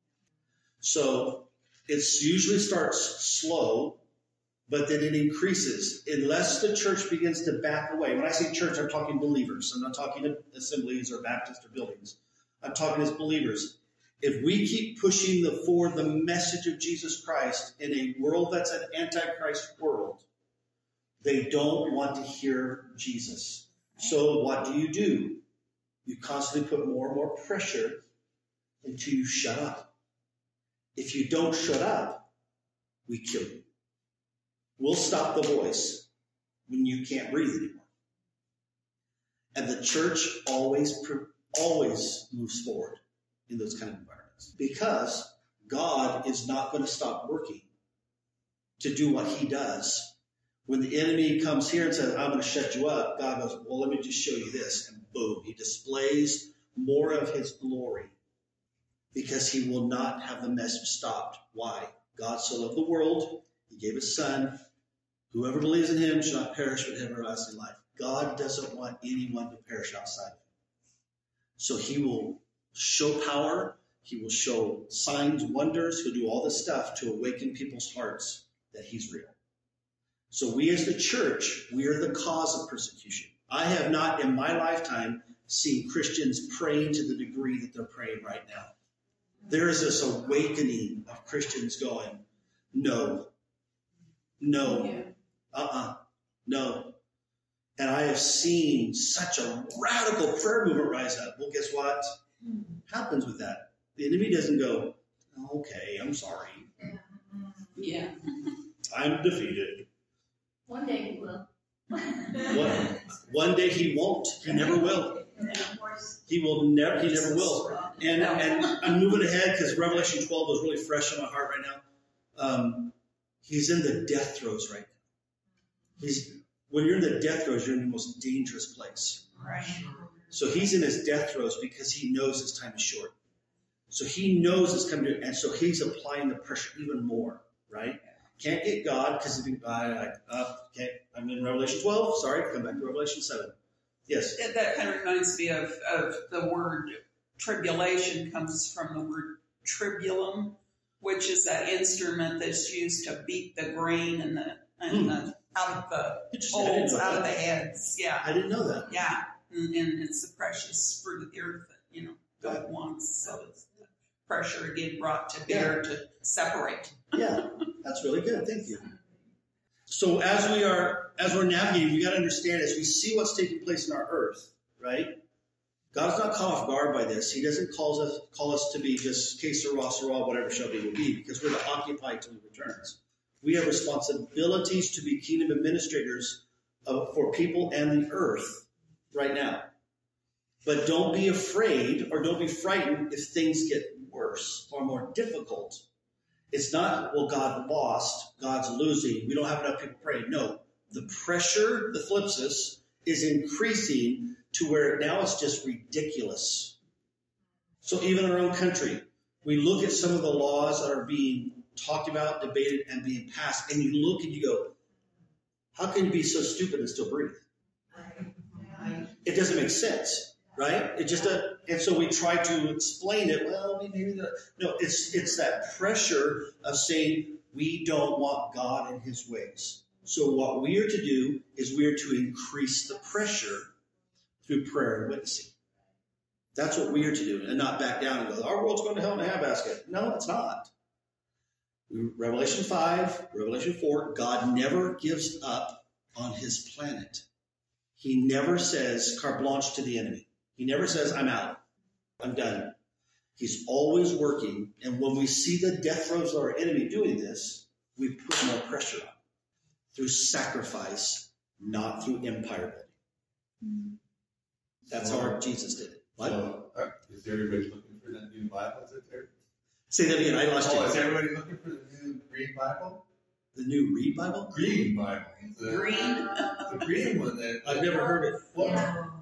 So it usually starts slow, but then it increases unless the church begins to back away. When I say church, I'm talking believers. I'm not talking assemblies or Baptist or buildings. I'm talking as believers. If we keep pushing forward the message of Jesus Christ in a world that's an antichrist world, they don't want to hear Jesus. So what do? You constantly put more and more pressure until you shut up. If you don't shut up, we kill you. We'll stop the voice when you can't breathe anymore. And the church always moves forward in those kind of environments because God is not going to stop working to do what he does. When the enemy comes here and says, I'm going to shut you up, God goes, well, let me just show you this. And boom, he displays more of his glory because he will not have the message stopped. Why? God so loved the world, he gave his son. Whoever believes in him shall not perish but have everlasting life. God doesn't want anyone to perish outside of him. So he will show power. He will show signs, wonders. He'll do all this stuff to awaken people's hearts that he's real. So we as the church, we are the cause of persecution. I have not in my lifetime seen Christians praying to the degree that they're praying right now. There is this awakening of Christians going, no, no, no. And I have seen such a radical prayer movement rise up. Well, guess what happens with that? The enemy doesn't go, okay, I'm sorry. Yeah. I'm defeated. One day he will. One day he won't. He never will. He never will. And I'm moving ahead because Revelation 12 is really fresh in my heart right now. He's in the death throes right now. When you're in the death throes, you're in the most dangerous place. Right. So he's in his death throes because he knows his time is short. So he knows it's coming to, and so he's applying the pressure even more, right? Can't get God because I'm in Revelation 12. Sorry, come back to Revelation 7. Yes. That kind of reminds me of the word tribulation comes from the word tribulum, which is that instrument that's used to beat the grain and the out of the holes, out of the heads. Yeah. I didn't know that. Yeah. And it's the precious fruit of the earth that, God wants. So it's the pressure again brought to bear to separate. Yeah. That's really good. Thank you. So as we're navigating, we got to understand as we see what's taking place in our earth, right? God's not caught off guard by this. He doesn't call us to be just que sera, sera, whatever shall be will be, because we're to occupy till he returns. We have responsibilities to be kingdom administrators for people and the earth right now. But don't be afraid or don't be frightened if things get worse or more difficult. It's not, well, God lost, God's losing, we don't have enough people praying. No, the pressure, the thlipsis, is increasing to where now it's just ridiculous. So even in our own country, we look at some of the laws that are being talked about, debated, and being passed, and you look and you go, how can you be so stupid and still breathe? It doesn't make sense, right? It just doesn't. And so we try to explain it. Well, maybe no. It's that pressure of saying we don't want God and his ways. So what we are to do is we are to increase the pressure through prayer and witnessing. That's what we are to do, and not back down and go, our world's going to hell in a handbasket. No, it's not. Revelation 5, Revelation 4, God never gives up on his planet. He never says carte blanche to the enemy. He never says, I'm out. I'm done. He's always working. And when we see the death throes of our enemy doing this, we put more pressure on through sacrifice, not through empire building. That's how Jesus did it. What? So, is everybody looking for that new Bible that's there? Say that again. I lost Oh, is you. everybody looking for the new green Bible? The new Read Bible? Green Bible. The green one that I've never heard it. Well,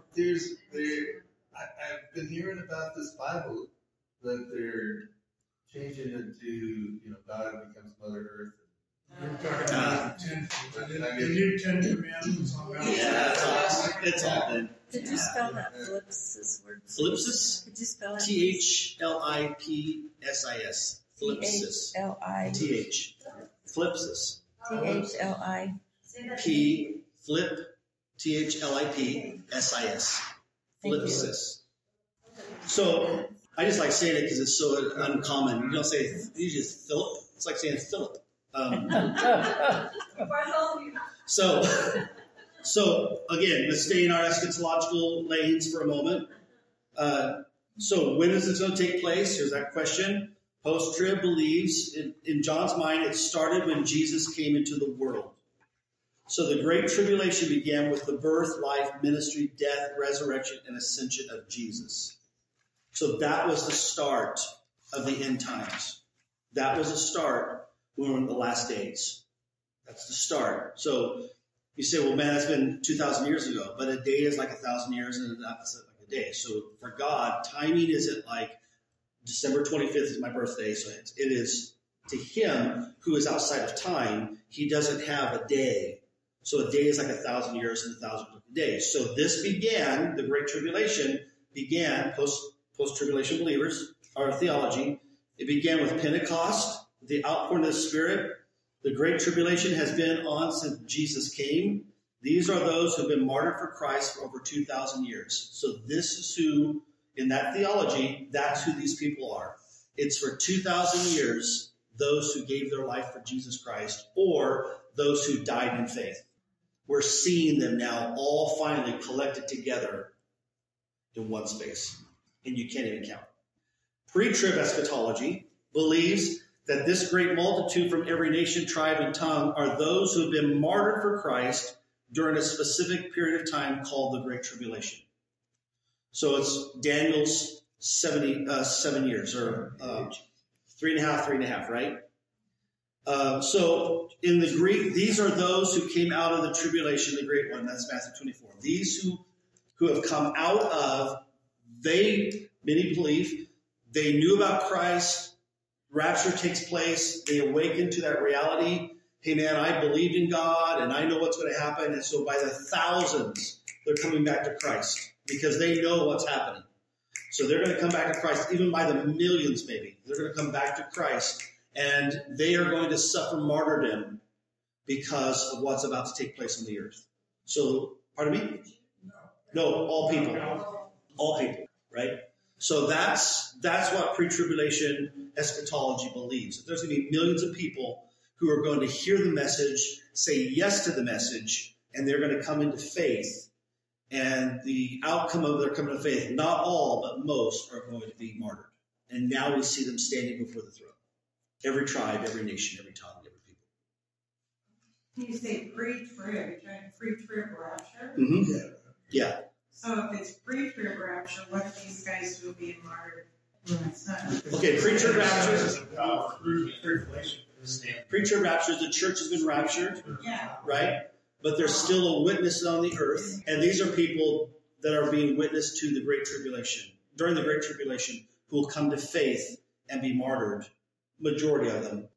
I've been hearing about this Bible that they're changing it to, God becomes Mother Earth. You're talking about the new 10 Commandments on Mount Yeah, it's all been. Could you spell that Philipsis word? Philipsis? Could you spell it? THLIPSIS. Philipsis. THLI. Philipsis. THLI. P. Flip. THLIPSIS. Philipsis. So I just like saying it because it's so uncommon. You don't say, you just Philip. It's like saying Philip. So again, let's stay in our eschatological lanes for a moment. So when is this going to take place? Here's that question. Post-trib believes, in John's mind, it started when Jesus came into the world. So the Great Tribulation began with the birth, life, ministry, death, resurrection, and ascension of Jesus. So that was the start of the end times. That was the start when we're in the last days. That's the start. So you say, well, man, that's been 2,000 years ago. But a day is like 1,000 years, and that's like a day. So for God, timing isn't like December 25th is my birthday. So it is to him who is outside of time. He doesn't have a day. So a day is like 1,000 years and 1,000 days. So this began, the Great Tribulation began, post-tribulation believers, our theology. It began with Pentecost, the outpouring of the Spirit. The Great Tribulation has been on since Jesus came. These are those who have been martyred for Christ for over 2,000 years. So this is who, in that theology, that's who these people are. It's for 2,000 years, those who gave their life for Jesus Christ, or those who died in faith. We're seeing them now all finally collected together in one space, and you can't even count. Pre-trib eschatology believes that this great multitude from every nation, tribe, and tongue are those who have been martyred for Christ during a specific period of time called the Great Tribulation. So it's Daniel's 7 years, or 3.5, right? So in the Greek, these are those who came out of the tribulation, the great one. That's Matthew 24. These who have come out of, many believe, they knew about Christ. Rapture takes place. They awaken to that reality. Hey, man, I believed in God, and I know what's going to happen. And so by the thousands, they're coming back to Christ because they know what's happening. So they're going to come back to Christ, even by the millions maybe. They're going to come back to Christ, and they are going to suffer martyrdom because of what's about to take place on the earth. So, pardon me? No, all people. All people, right? So that's what pre-tribulation eschatology believes. That there's going to be millions of people who are going to hear the message, say yes to the message, and they're going to come into faith. And the outcome of their coming to faith, not all, but most, are going to be martyred. And now we see them standing before the throne. Every tribe, every nation, every tongue, every people. When you say pre-trib, you're trying pre-trib rapture? Mm-hmm. Yeah. So if it's pre-trib rapture, what are these guys who are being martyred? It's not. Okay, pre-trib rapture. Tribulation. Pre-trib rapture, the church has been raptured, Yeah. right? But there's still a witness on the earth. And these are people that are being witnessed to the Great Tribulation, during the Great Tribulation, who will come to faith and be martyred, majority of them,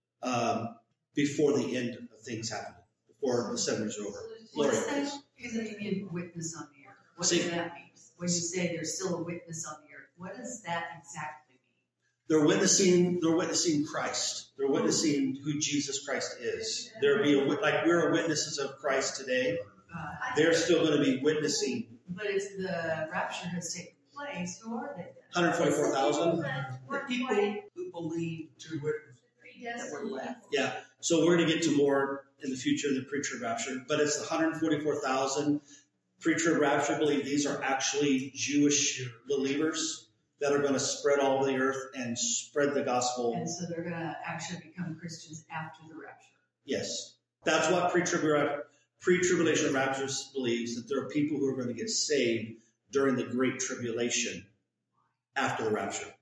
before the end of things happen, before the 7 years are over. What's that? Because you mean witness on the earth. What does that mean? When you say there's still a witness on the earth, what does that exactly mean? They're witnessing Christ. They're witnessing who Jesus Christ is. Like we're witnesses of Christ today. They're still going to be witnessing. But if the rapture has taken place, who are they then? 144,000. The people who believe Two witnesses. that were left. Yeah. So we're going to get to more in the future of the pre-trib rapture. But it's the 144,000 pre-trib rapture. Believe these are actually Jewish believers that are going to spread all over the earth and spread the gospel. And so they're going to actually become Christians after the rapture. Yes. That's what pre-tribulation rapture believes, that there are people who are going to get saved during the Great Tribulation after the rapture.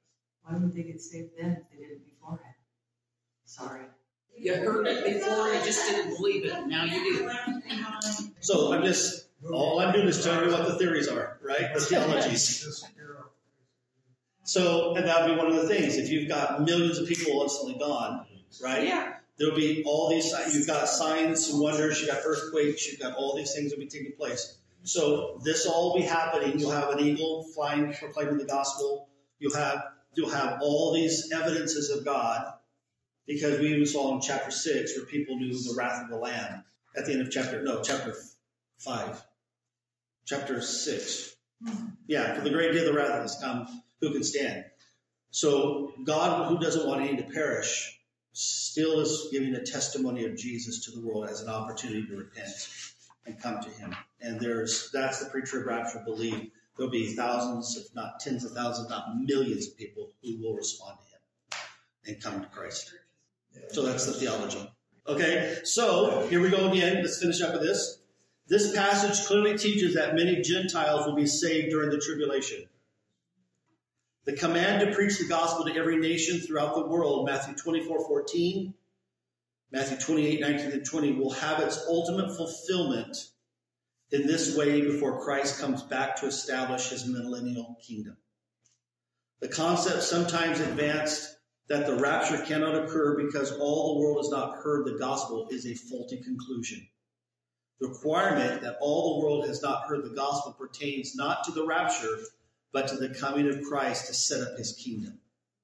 Why would they get saved then if they didn't beforehand? Sorry. You heard it before, you just didn't believe it, now you do. So all I'm doing is telling you what the theories are, right? The theologies. So, and that would be one of the things. If you've got millions of people instantly gone, right? Yeah. There'll be all these, you've got signs and wonders, you've got earthquakes, you've got all these things that will be taking place. So this all will be happening. You'll have an eagle flying, proclaiming the gospel. You'll have all these evidences of God, because we even saw in chapter 6 where people knew the wrath of the Lamb at the end of chapter 5. Chapter 6. Yeah, for the great day of the wrath has come, who can stand? So God, who doesn't want any to perish, still is giving a testimony of Jesus to the world as an opportunity to repent and come to him. And that's the pre-trib rapture belief. There'll be thousands, if not tens of thousands, not millions of people who will respond to him and come to Christ. So that's the theology. Okay, so here we go again. Let's finish up with this. This passage clearly teaches that many Gentiles will be saved during the tribulation. The command to preach the gospel to every nation throughout the world, Matthew 24:14, Matthew 28:19 and 20, will have its ultimate fulfillment in this way before Christ comes back to establish his millennial kingdom. The concept sometimes advanced that the rapture cannot occur because all the world has not heard the gospel is a faulty conclusion. The requirement that all the world has not heard the gospel pertains not to the rapture, but to the coming of Christ to set up his kingdom.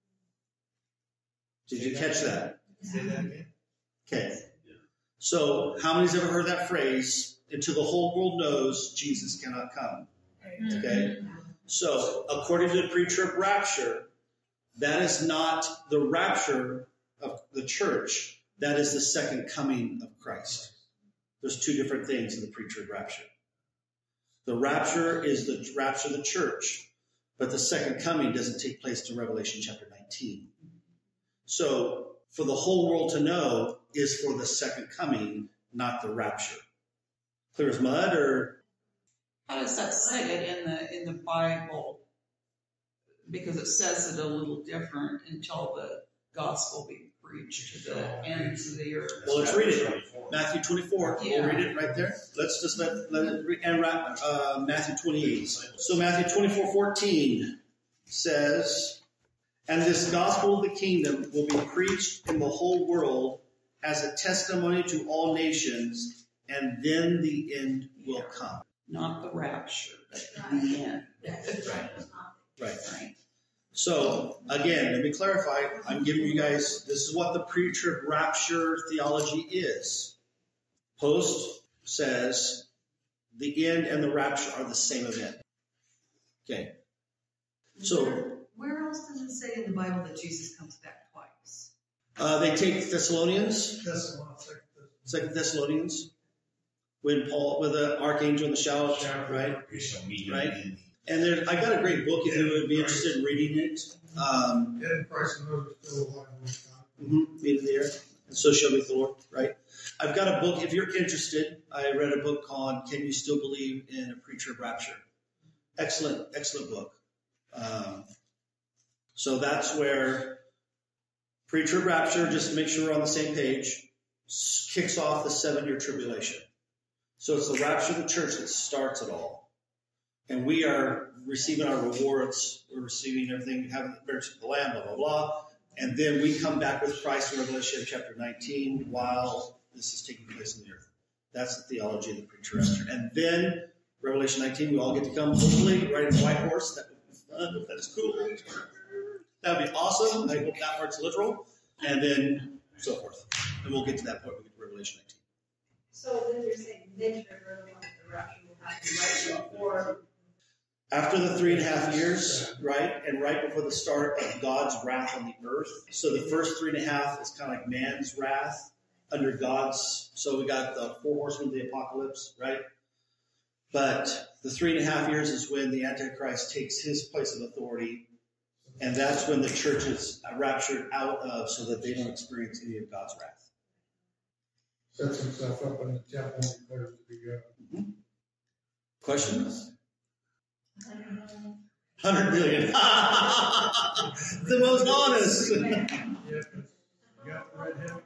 Did you catch that? Say that again. Okay. So how many's ever heard that phrase, until the whole world knows Jesus cannot come? Okay. So according to the pre-trib rapture, that is not the rapture of the church. That is the second coming of Christ. There's two different things in the pre-trib rapture. The rapture is the rapture of the church, but the second coming doesn't take place to Revelation chapter 19. So for the whole world to know is for the second coming, not the rapture. Clear as mud, or? How does that say it in the Bible? Because it says it a little different, until the gospel be preached to the ends of the earth. Well, let's read it. Matthew 24. Yeah. We'll read it right there. Let's just let it read, and Matthew 28. So Matthew 24:14 says, "And this gospel of the kingdom will be preached in the whole world as a testimony to all nations, and then the end will come." Not the rapture, but the end. Right. So, again, let me clarify. I'm giving you guys, this is what the pre-trib rapture theology is. Post says the end and the rapture are the same event. Okay. So, where else does it say in the Bible that Jesus comes back twice? they take Thessalonians, 2 Thessalonians, when Paul, with the archangel in the shout, right? Right? And I got a great book if you would be interested in reading it. Christ and those are still alive. Meet in the air, and so shall be the Lord, right? I've got a book, if you're interested, I read a book called Can You Still Believe in a Pre-Trib Rapture? Excellent book. So that's where pre-trib rapture, just to make sure we're on the same page, kicks off the 7-year tribulation. So it's the rapture of the church that starts it all. And we are receiving our rewards. We're receiving everything, having the marriage of the Lamb, blah, blah, blah. And then we come back with Christ in Revelation chapter 19 while this is taking place in the earth. That's the theology of the pre-trib rapture. And then Revelation 19, we all get to come, hopefully, riding the white horse. That would be fun. That is cool. That would be awesome. I hope that part's literal. And then so forth. And we'll get to that point when we get to Revelation 19. So then you're saying mid-trib, the rapture will happen right before. After the 3.5 years, right? And right before the start of God's wrath on the earth. So the first 3.5 is kind of like man's wrath under God's. So we got the 4 horsemen of the apocalypse, right? But the 3.5 years is when the Antichrist takes his place of authority. And that's when the church is raptured out of, so that they don't experience any of God's wrath. Sets himself up in the temple and declares to be God. Questions? 100 million. The most honest. Yeah, 'cause you got the red heifers.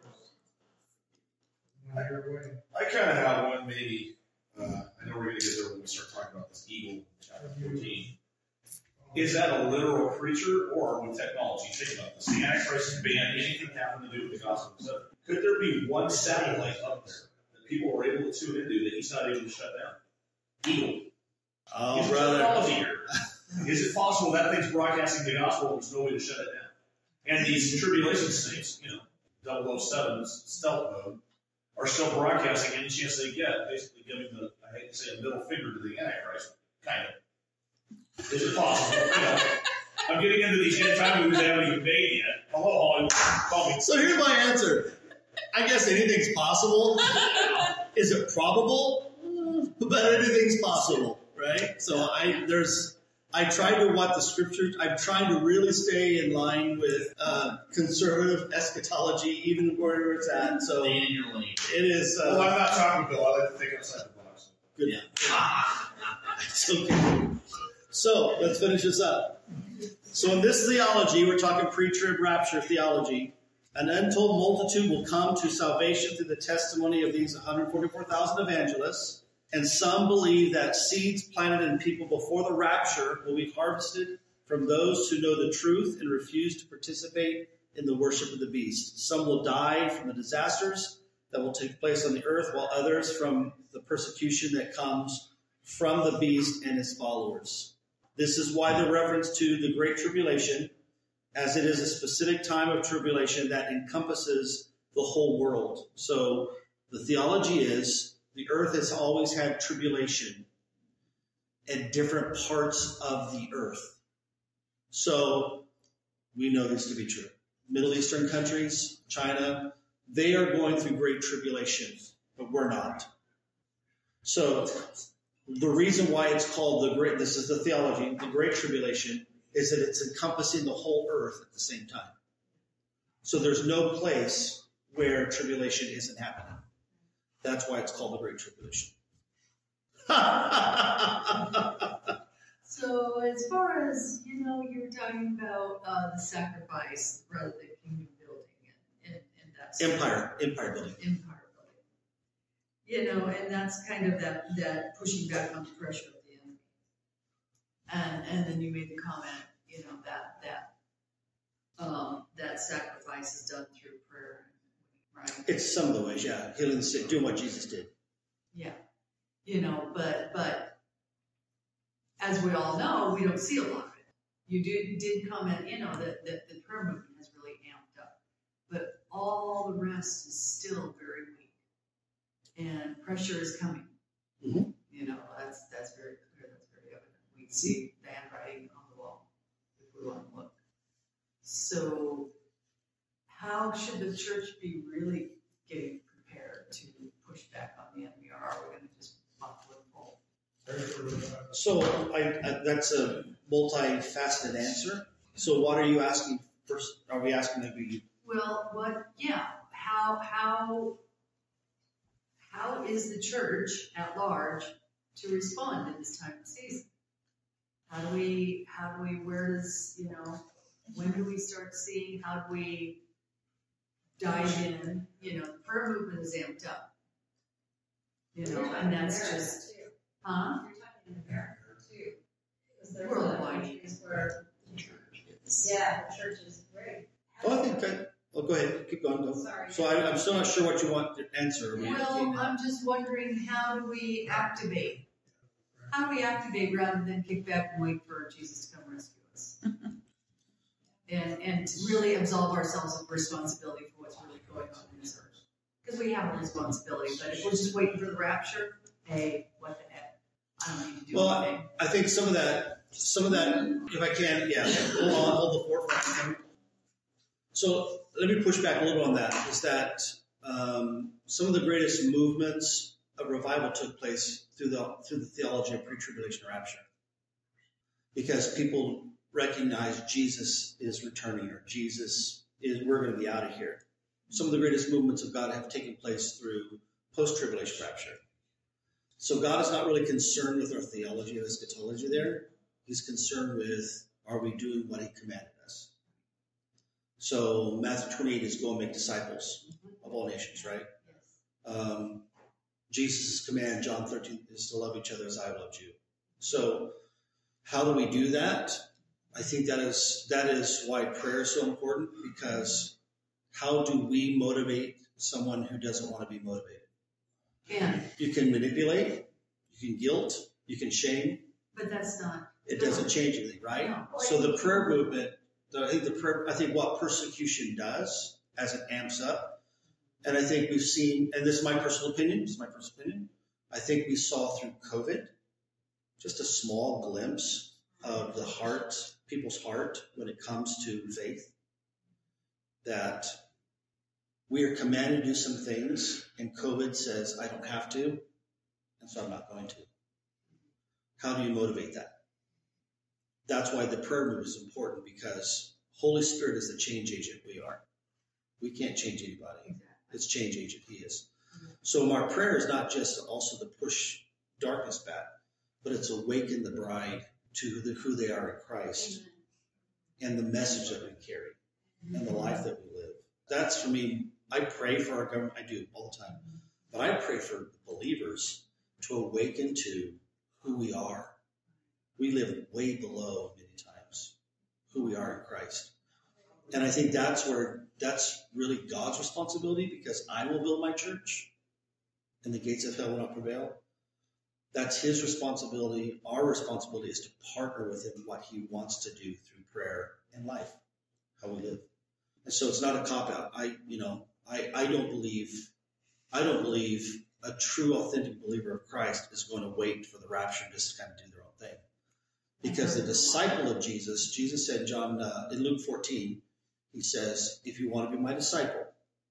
When you're away. I kind of have one maybe. I know we're going to get there when we start talking about this eagle in chapter 14. Is that a literal creature or with technology? Think about this. The Antichrist has banned anything having to do with the gospel. So could there be one satellite up there that people are able to tune into that he's not able to shut down? Eagle. Oh, Is brother. technology here? Is it possible that thing's broadcasting the gospel and there's no way to shut it down? And these tribulation saints, 007 stealth mode, are still broadcasting any chance they get, basically giving I hate to say a middle finger to the Antichrist, kind of. Is it possible? I'm getting into these end time movies I haven't even made yet. Hello, Hollywood. Call me. So here's my answer. I guess anything's possible. Is it probable? But anything's possible, right? So I try to what the scriptures, I'm trying to really stay in line with conservative eschatology, even where it's at. So Stay in your lane. it is. Well, I'm not Taco Bill. I like to think outside the box. Good. It's okay. So let's finish this up. So in this theology, we're talking pre-trib rapture theology. An untold multitude will come to salvation through the testimony of these 144,000 evangelists. And some believe that seeds planted in people before the rapture will be harvested from those who know the truth and refuse to participate in the worship of the beast. Some will die from the disasters that will take place on the earth, while others from the persecution that comes from the beast and his followers. This is why the reference to the Great Tribulation, as it is a specific time of tribulation that encompasses the whole world. So the theology is the earth has always had tribulation at different parts of the earth. So we know this to be true. Middle Eastern countries, China, they are going through great tribulation, but we're not. So the reason why it's called this is the theology, the Great Tribulation, is that it's encompassing the whole earth at the same time. So there's no place where tribulation isn't happening. That's why it's called the Great Tribulation. So as far as, you were talking about the sacrifice rather than kingdom building and that's Empire building. Empire building. And that's kind of that pushing back on the pressure of the enemy. And then you made the comment, that sacrifice is done through prayer, right? It's some of the ways, yeah. Healing the sick, doing what Jesus did. Yeah. But as we all know, we don't see a lot of it. You did comment, that the prayer movement has really amped up. But all the rest is still very weak. And pressure is coming. Mm-hmm. That's very clear. That's very evident. We see the handwriting on the wall if we want to look. So how should the church be really getting prepared to push back on the enemy, or are we going to just pop with full? So that's a multifaceted answer. So what are you asking first? Are we asking that we? Well, how is the church at large to respond in this time of season? How do we, where does, when do we start seeing, how do we dive in? The prayer movement is amped up. And that's just, huh? You're talking in America too. Because there's Worldwide. countries where, the church is great. Oh, I think go ahead. Keep going. Go. Sorry. So I'm still not sure what you want to answer. Well, I'm just wondering, how do we activate? How do we activate rather than kick back and wait for Jesus to come rescue us? and to really absolve ourselves of responsibility for what's really going on in this earth. Because we have a responsibility, but if we're just waiting for the rapture, hey, what the heck? I don't need to do anything. I think some of that, if I can, hold the fort for a minute. So let me push back a little bit on that, is that some of the greatest movements of revival took place through the theology of pre-tribulation rapture. Because people recognize Jesus is returning, or we're going to be out of here. Some of the greatest movements of God have taken place through post-tribulation rapture. So God is not really concerned with our theology of eschatology there. He's concerned with, are we doing what he commanded us? So Matthew 28 is go and make disciples of all nations, right? Jesus' command, John 13, is to love each other as I have loved you. So how do we do that? I think that is why prayer is so important, because how do we motivate someone who doesn't want to be motivated? Yeah. You can manipulate, you can guilt, you can shame. But that's not. It doesn't change anything, right? No. So the prayer movement, I think what persecution does as it amps up, and I think we've seen, and this is my personal opinion, I think we saw through COVID just a small glimpse of the heart, people's heart when it comes to faith, that we are commanded to do some things, and COVID says, I don't have to, and so I'm not going to. How do you motivate that? That's why the prayer move is important, because Holy Spirit is the change agent we are. We can't change anybody. It's change agent he is. So our prayer is not just also to push darkness back, but it's awaken the bride to who they are in Christ and the message that we carry and the life that we live. That's, for me, I pray for our government. I do all the time. But I pray for believers to awaken to who we are. We live way below, many times, who we are in Christ. And I think that's really God's responsibility, because I will build my church and the gates of hell will not prevail. That's his responsibility. Our responsibility is to partner with him what he wants to do through prayer and life, how we live. And so it's not a cop-out. I don't believe a true, authentic believer of Christ is going to wait for the rapture and just kind of do their own thing. Because the disciple of Jesus said in Luke 14, he says, if you want to be my disciple,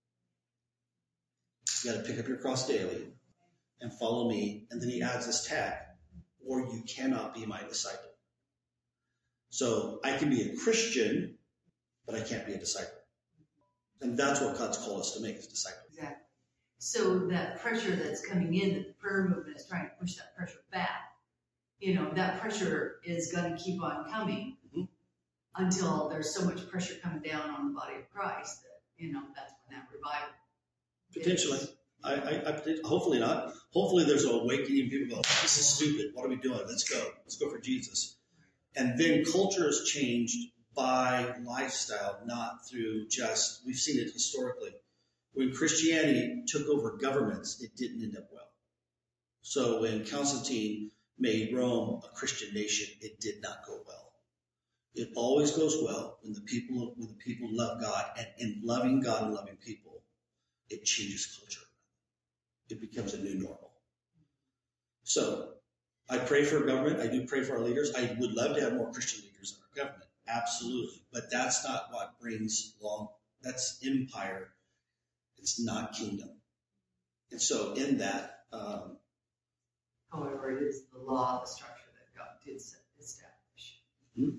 you got to pick up your cross daily and follow me. And then he adds this tag, or you cannot be my disciple. So I can be a Christian, but I can't be a disciple. And that's what God's called us to make, as disciples. Exactly. So that pressure that's coming in, that the prayer movement is trying to push that pressure back, that pressure is going to keep on coming until there's so much pressure coming down on the body of Christ that, that's when that revival. Potentially. I hopefully not. Hopefully there's an awakening. People go, this is stupid. What are we doing? Let's go. Let's go for Jesus. And then culture has changed by lifestyle, not through just, we've seen it historically. When Christianity took over governments, it didn't end up well. So when Constantine made Rome a Christian nation, it did not go well. It always goes well when the people love God, and in loving God and loving people, it changes culture. It becomes a new normal. So I pray for government. I do pray for our leaders. I would love to have more Christian leaders in our government. Absolutely. But that's not what brings long. That's empire. It's not kingdom. And so in that, however, it is the law, the structure that God did establish. Mm-hmm.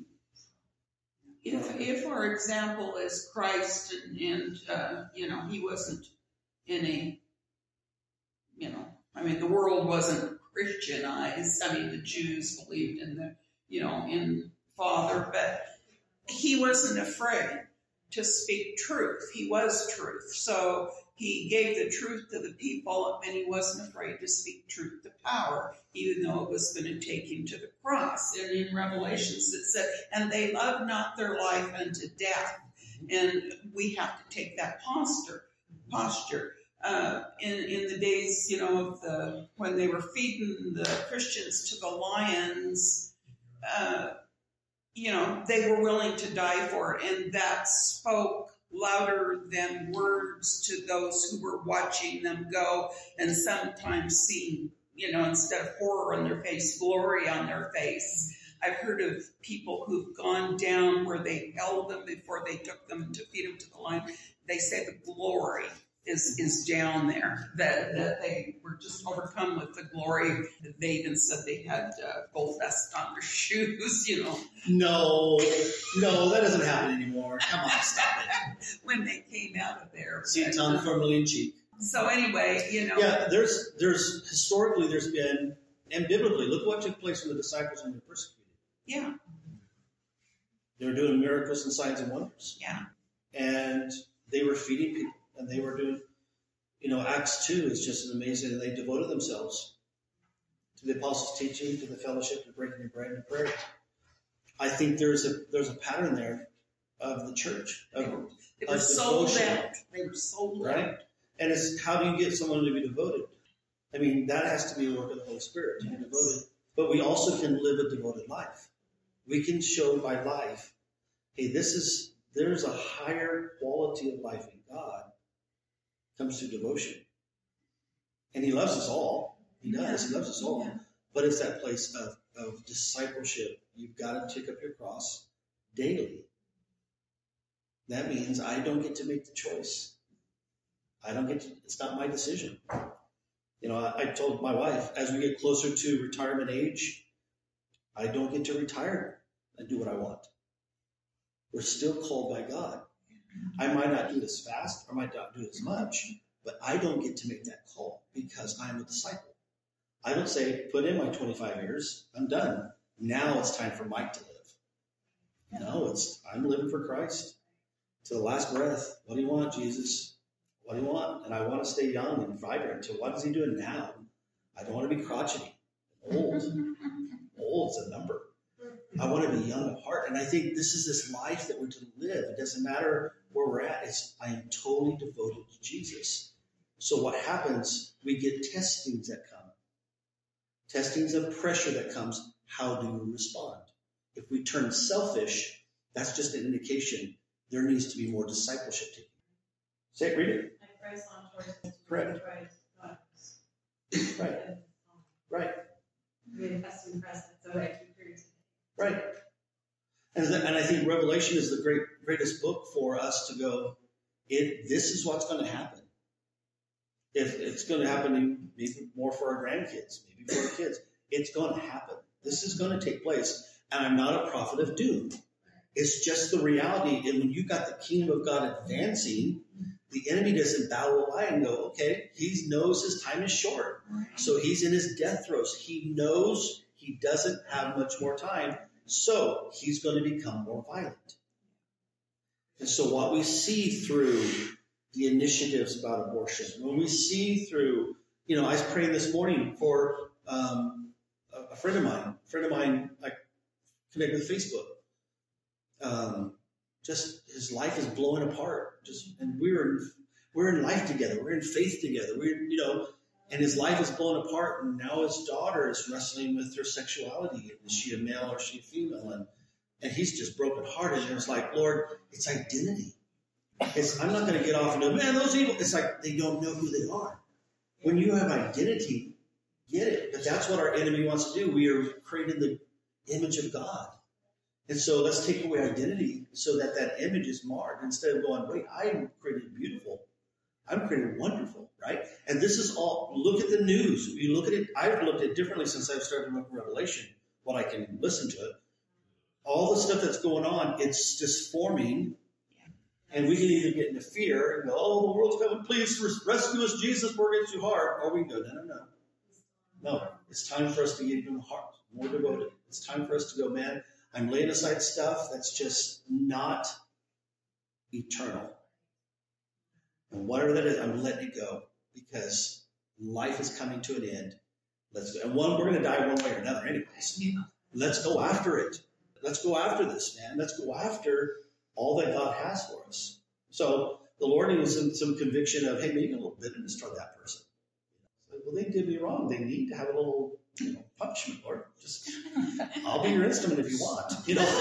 If our example is Christ and he wasn't in a, the world wasn't Christianized. The Jews believed in in Father, but he wasn't afraid to speak truth. He was truth. So he gave the truth to the people, and he wasn't afraid to speak truth to power, even though it was going to take him to the cross. And in Revelations it said, and they loved not their life unto death. And we have to take that posture. In the days, when they were feeding the Christians to the lions, they were willing to die for it. And that spoke louder than words to those who were watching them go, and sometimes seeing, instead of horror on their face, glory on their face. I've heard of people who've gone down where they held them before they took them to feed them to the lion. They say the glory is down there, that they were just overcome with the glory. They even said they had gold dust on their shoes, No, that doesn't happen anymore. Come on, stop it. When they came out of there. See, tongue firmly in cheek. So anyway, Yeah, there's historically there's been, and biblically, look what took place when the disciples were persecuted. Yeah. They were doing miracles and signs and wonders. Yeah. And they were feeding people, and they were doing, Acts 2 is just amazing. And they devoted themselves to the apostles' teaching, to the fellowship, to breaking of bread and prayer. I think there's a pattern there of the church. They were sold devotion, out. They were sold right? out. And it's how do you get someone to be devoted? I mean, that has to be a work of the Holy Spirit to be devoted. But we also can live a devoted life. We can show by life, hey, there's a higher quality of life in God comes through devotion. And he loves us all. He does. He loves us all. Yeah. But it's that place of discipleship. You've got to take up your cross daily. That means I don't get to make the choice. It's not my decision. I told my wife, as we get closer to retirement age, I don't get to retire and do what I want. We're still called by God. I might not do it as fast, or might not do it as much, but I don't get to make that call because I'm a disciple. I don't say, put in my 25 years, I'm done. Now it's time for Mike to live. No, I'm living for Christ to the last breath. What do you want, Jesus? What do you want? And I want to stay young and vibrant. So what is he doing now? I don't want to be crotchety, old. Old's a number. I want to be young at heart. And I think this is this life that we're to live. It doesn't matter where we're at. I am totally devoted to Jesus. So what happens, we get testings that come. Testings of pressure that comes. How do we respond? If we turn selfish, that's just an indication there needs to be more discipleship taken. Say it, read it. Like Christ on towards Correct. Right. Right. We invest in present, so I keep hearing. Right. And I think Revelation is the greatest book for us to go, this is what's going to happen. If it's going to happen maybe more for our grandkids, maybe for our kids, it's going to happen. This is going to take place. And I'm not a prophet of doom. It's just the reality. And when you got the kingdom of God advancing, the enemy doesn't bow away and go, okay, he knows his time is short. So he's in his death throes. He knows he doesn't have much more time. So he's going to become more violent. And so what we see through the initiatives about abortion, when we see through, I was praying this morning for a friend of mine, I connected with Facebook. Just his life is blowing apart. And we're in life together. We're in faith together. And his life is blown apart. And now his daughter is wrestling with her sexuality. Is she a male or is she a female? And he's just brokenhearted. And it's like, Lord, it's identity. I'm not going to get off and go, man, those evil. It's like they don't know who they are. When you have identity, get it. But that's what our enemy wants to do. We are created in the image of God. And so let's take away identity so that image is marred. Instead of going, wait, I am created beautiful. I'm created wonderful, right? And this is all, look at the news. You look at it, I've looked at it differently since I've started to look at Revelation, what I can listen to it. All the stuff that's going on, it's just forming. And we can either get into fear and go, oh, the world's coming, please rescue us, Jesus, we're getting too hard. Or we can go, no. No, it's time for us to get even more devoted. It's time for us to go, man, I'm laying aside stuff that's just not eternal. And whatever that is, I'm letting it go because life is coming to an end. Let's go. And we're going to die one way or another anyways. Let's go after it. Let's go after this, man. Let's go after all that God has for us. So the Lord needs some conviction of, hey, maybe a little bitterness toward that person. Well, they did me wrong. They need to have a little punishment, Lord. Just, I'll be your instrument if you want.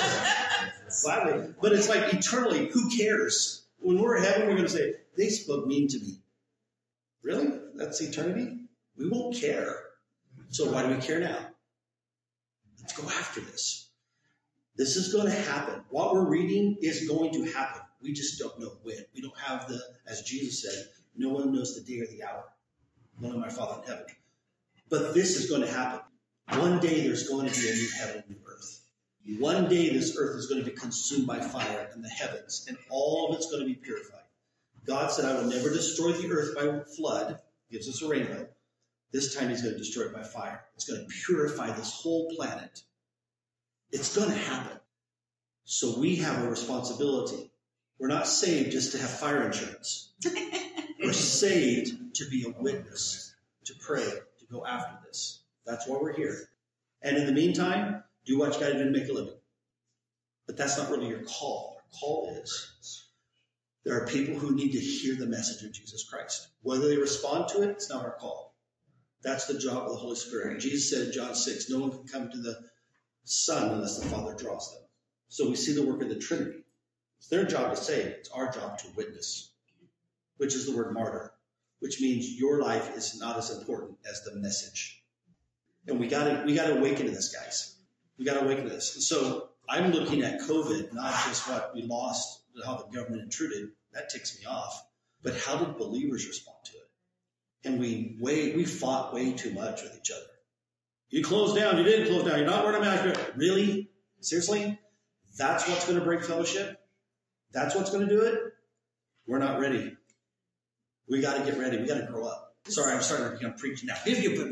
Gladly. But it's like eternally, who cares? When we're in heaven, we're going to say, they spoke mean to me. Really? That's eternity? We won't care. So why do we care now? Let's go after this. This is going to happen. What we're reading is going to happen. We just don't know when. We don't have as Jesus said, no one knows the day or the hour. Only my Father in heaven. But this is going to happen. One day there's going to be a new heaven and new earth. One day this earth is going to be consumed by fire in the heavens, and all of it's going to be purified. God said, I will never destroy the earth by flood. Gives us a rainbow. This time he's going to destroy it by fire. It's going to purify this whole planet. It's going to happen. So we have a responsibility. We're not saved just to have fire insurance. We're saved to be a witness, to pray, to go after this. That's why we're here. And in the meantime, do what you got to do to make a living. But that's not really your call. Our call is there are people who need to hear the message of Jesus Christ. Whether they respond to it, it's not our call. That's the job of the Holy Spirit. Jesus said in John 6, no one can come to the Son unless the Father draws them. So we see the work of the Trinity. It's their job to save. It's our job to witness, which is the word martyr, which means your life is not as important as the message. And we got to awaken to this, guys. We got to awaken to this. And so I'm looking at COVID, not just what we lost, how the government intruded. That ticks me off. But how did believers respond to it? And we fought way too much with each other. You closed down. You didn't close down. You're not wearing a mask. Really? Seriously? That's what's going to break fellowship? That's what's going to do it? We're not ready. We got to get ready. We got to grow up. Sorry, I'm starting to preach now.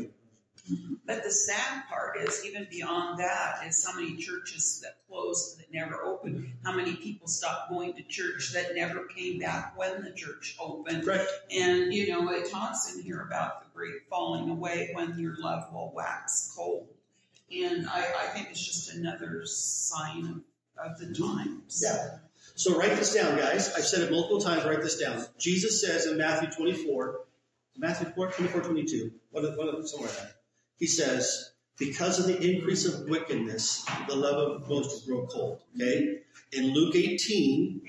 But the sad part is, even beyond that, is how many churches that closed that never opened. How many people stopped going to church that never came back when the church opened. Correct. And, it talks in here about the great falling away when your love will wax cold. And I think it's just another sign of the times. Yeah. So write this down, guys. I've said it multiple times. Write this down. Jesus says in Matthew 24, 22, somewhere there. He says, because of the increase of wickedness, the love of most will grow cold. Okay? In Luke 18,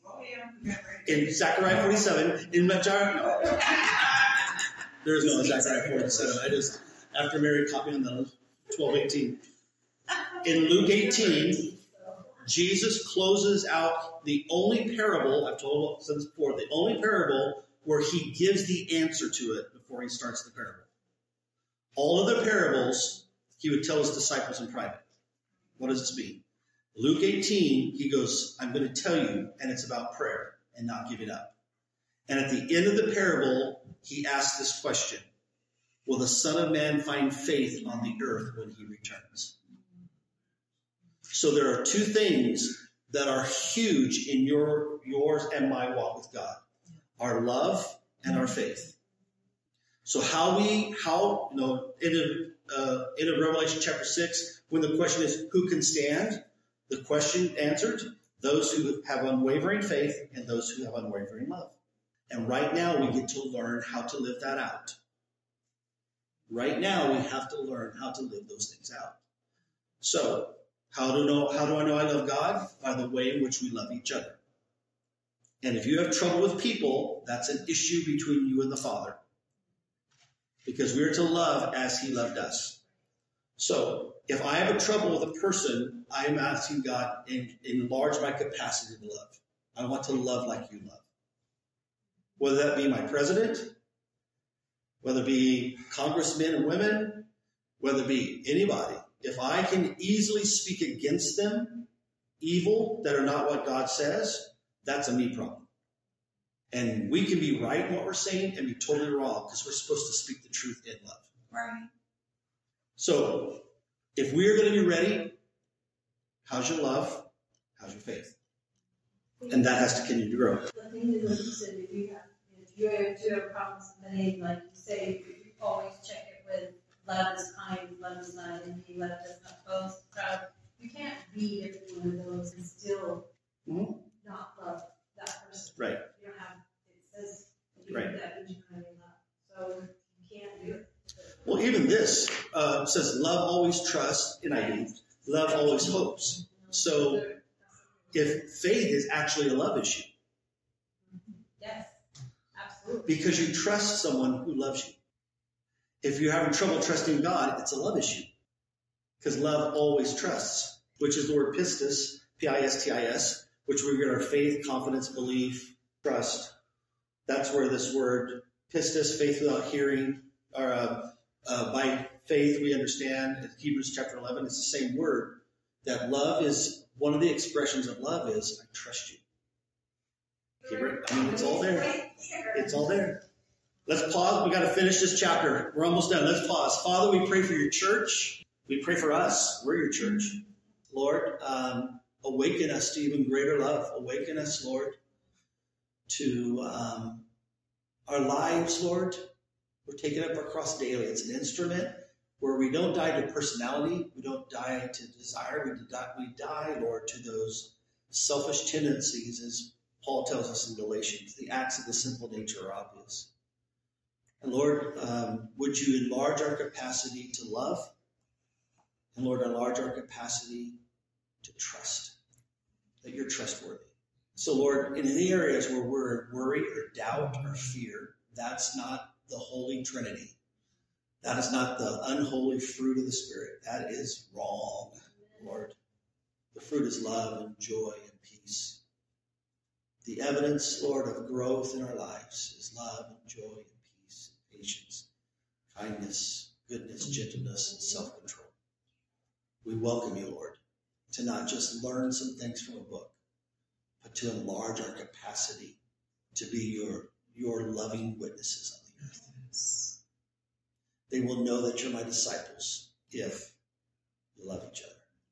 in Zechariah 47, in Zechariah, there is no Zechariah 47. I just, after Mary caught me on the 12:18. In Luke 18, Jesus closes out the only parable, I've told since before, the only parable where he gives the answer to it before he starts the parable. All of the parables, he would tell his disciples in private. What does this mean? Luke 18, he goes, I'm going to tell you, and it's about prayer and not giving up. And at the end of the parable, he asks this question: will the Son of Man find faith on the earth when he returns? So there are two things that are huge in yours and my walk with God: our love and our faith. So in Revelation chapter 6, when the question is who can stand, the question answered, those who have unwavering faith and those who have unwavering love. And right now we get to learn how to live that out. Right now we have to learn how to live those things out. So how do I know I love God? By the way in which we love each other. And if you have trouble with people, that's an issue between you and the Father. Because we are to love as he loved us. So if I have a trouble with a person, I am asking God, enlarge my capacity to love. I want to love like you love. Whether that be my president, whether it be congressmen and women, whether it be anybody. If I can easily speak against them, evil that are not what God says, that's a me problem. And we can be right in what we're saying and be totally wrong because we're supposed to speak the truth in love. Right. So if we're going to be ready, how's your love? How's your faith? And that has to continue to grow. The thing is, like you said, if you have a problem with somebody, like you say, you always check it with love is kind, love is not envy, love does not boast, proud. You can't be every one of those and still not love that person. Right. You don't have, it says, you Right. do that means you're not in love. So you can't do it. Well, even this says love always trusts, NIV, love always hopes. So if faith is actually a love issue. Yes, absolutely. Because you trust someone who loves you. If you're having trouble trusting God, it's a love issue. Because love always trusts, which is the word pistis, P-I-S-T-I-S, which we get our faith, confidence, belief, trust. That's where this word pistis, faith without hearing, or by faith we understand, in Hebrews chapter 11, it's the same word, that love is, one of the expressions of love is, I trust you. It's all there. It's all there. Let's pause. We got to finish this chapter. We're almost done. Let's pause. Father, we pray for your church. We pray for us. We're your church. Lord, awaken us to even greater love. Awaken us, Lord, to our lives, Lord. We're taking up our cross daily. It's an instrument where we don't die to personality. We don't die to desire. We die, Lord, to those selfish tendencies, as Paul tells us in Galatians. The acts of the sinful nature are obvious. And Lord, would you enlarge our capacity to love? And Lord, enlarge our capacity to trust, that you're trustworthy. So Lord, in any areas where we're in worry or doubt or fear, that's not the Holy Trinity. That is not the unholy fruit of the Spirit. That is wrong, Lord. The fruit is love and joy and peace. The evidence, Lord, of growth in our lives is love and joy and peace, and patience, kindness, goodness, gentleness, and self-control. We welcome you, Lord, to not just learn some things from a book, but to enlarge our capacity to be your loving witnesses on the earth. They will know that you're my disciples if you love each other.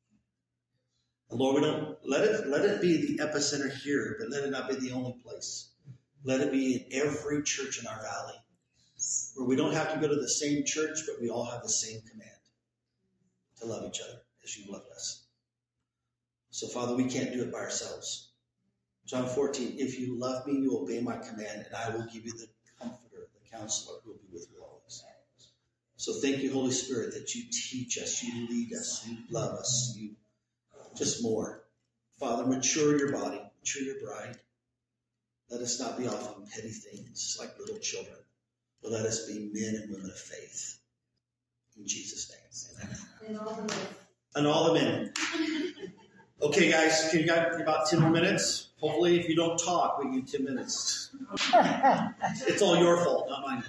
And Lord, we don't let it be the epicenter here, but let it not be the only place. Let it be in every church in our valley, where we don't have to go to the same church, but we all have the same command to love each other as you loved us. So, Father, we can't do it by ourselves. John 14, if you love me, you obey my command, and I will give you the comforter, the counselor, who will be with you always. So thank you, Holy Spirit, that you teach us, you lead us, you love us, you just more. Father, mature your body, mature your bride. Let us not be off on petty things like little children, but let us be men and women of faith. In Jesus' name, amen. And all the men. Okay, guys, can you got about 10 more minutes? Hopefully, if you don't talk, we get 10 minutes. It's all your fault, not mine.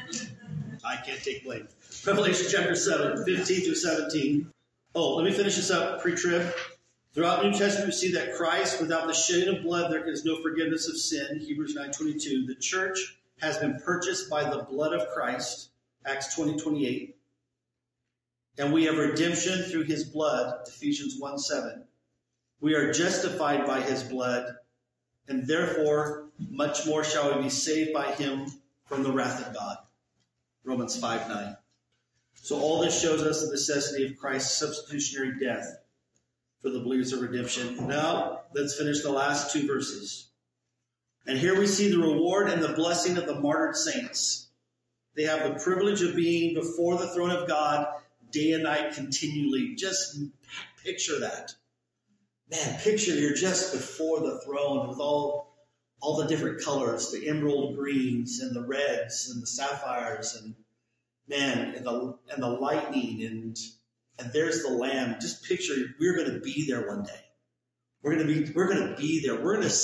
I can't take blame. Revelation chapter 7, 15 through 17. Oh, let me finish this up pre-trib. Throughout the New Testament, we see that Christ, without the shedding of blood, there is no forgiveness of sin. Hebrews 9:22. The church has been purchased by the blood of Christ. Acts 20:28. And we have redemption through his blood. Ephesians 1:7. We are justified by his blood, and therefore much more shall we be saved by him from the wrath of God. Romans 5:9. So all this shows us the necessity of Christ's substitutionary death for the believers of redemption. Now, let's finish the last two verses. And here we see the reward and the blessing of the martyred saints. They have the privilege of being before the throne of God day and night continually. Just picture that. Man, picture you're just before the throne with all the different colors, the emerald greens and the reds and the sapphires and man, and the lightning and there's the Lamb. Just picture we're going to be there one day. We're going to be there. We're going to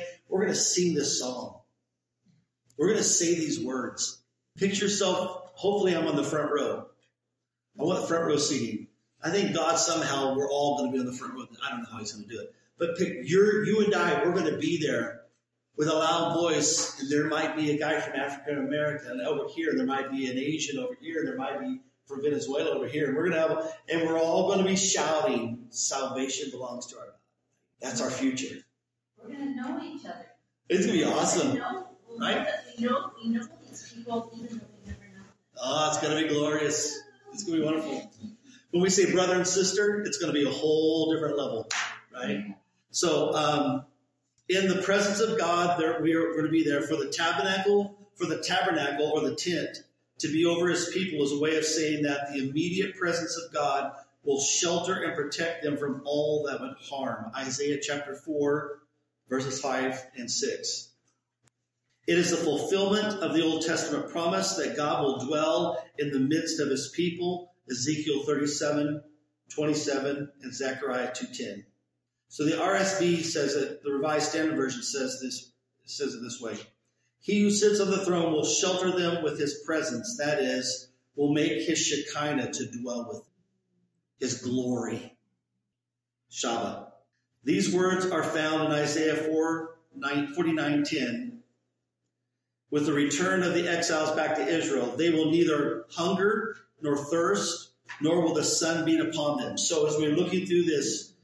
sing this song. We're going to say these words. Picture yourself. Hopefully, I'm on the front row. I want the front row seating. I think God somehow we're all going to be on the front row. I don't know how he's going to do it. But you and I, we're going to be there with a loud voice. And there might be a guy from African America over here. There might be an Asian over here. There might be from Venezuela over here. And we're all going to be shouting, salvation belongs to our God. That's our future. We're going to know each other. It's going to be awesome. Right? We know these people even though we never know. Oh, it's going to be glorious. It's going to be wonderful. When we say brother and sister, it's going to be a whole different level, right? So, in the presence of God, we are going to be there for the tabernacle or the tent to be over his people is a way of saying that the immediate presence of God will shelter and protect them from all that would harm. Isaiah chapter 4, verses 5 and 6. It is the fulfillment of the Old Testament promise that God will dwell in the midst of his people, Ezekiel 37:27 and Zechariah 2:10. So the RSV says that the Revised Standard Version says it this way. He who sits on the throne will shelter them with his presence. That is, will make his Shekinah to dwell with them, his glory. Shabbat. These words are found in Isaiah 49:10. With the return of the exiles back to Israel, they will neither hunger nor thirst, nor will the sun beat upon them. So as we're looking through this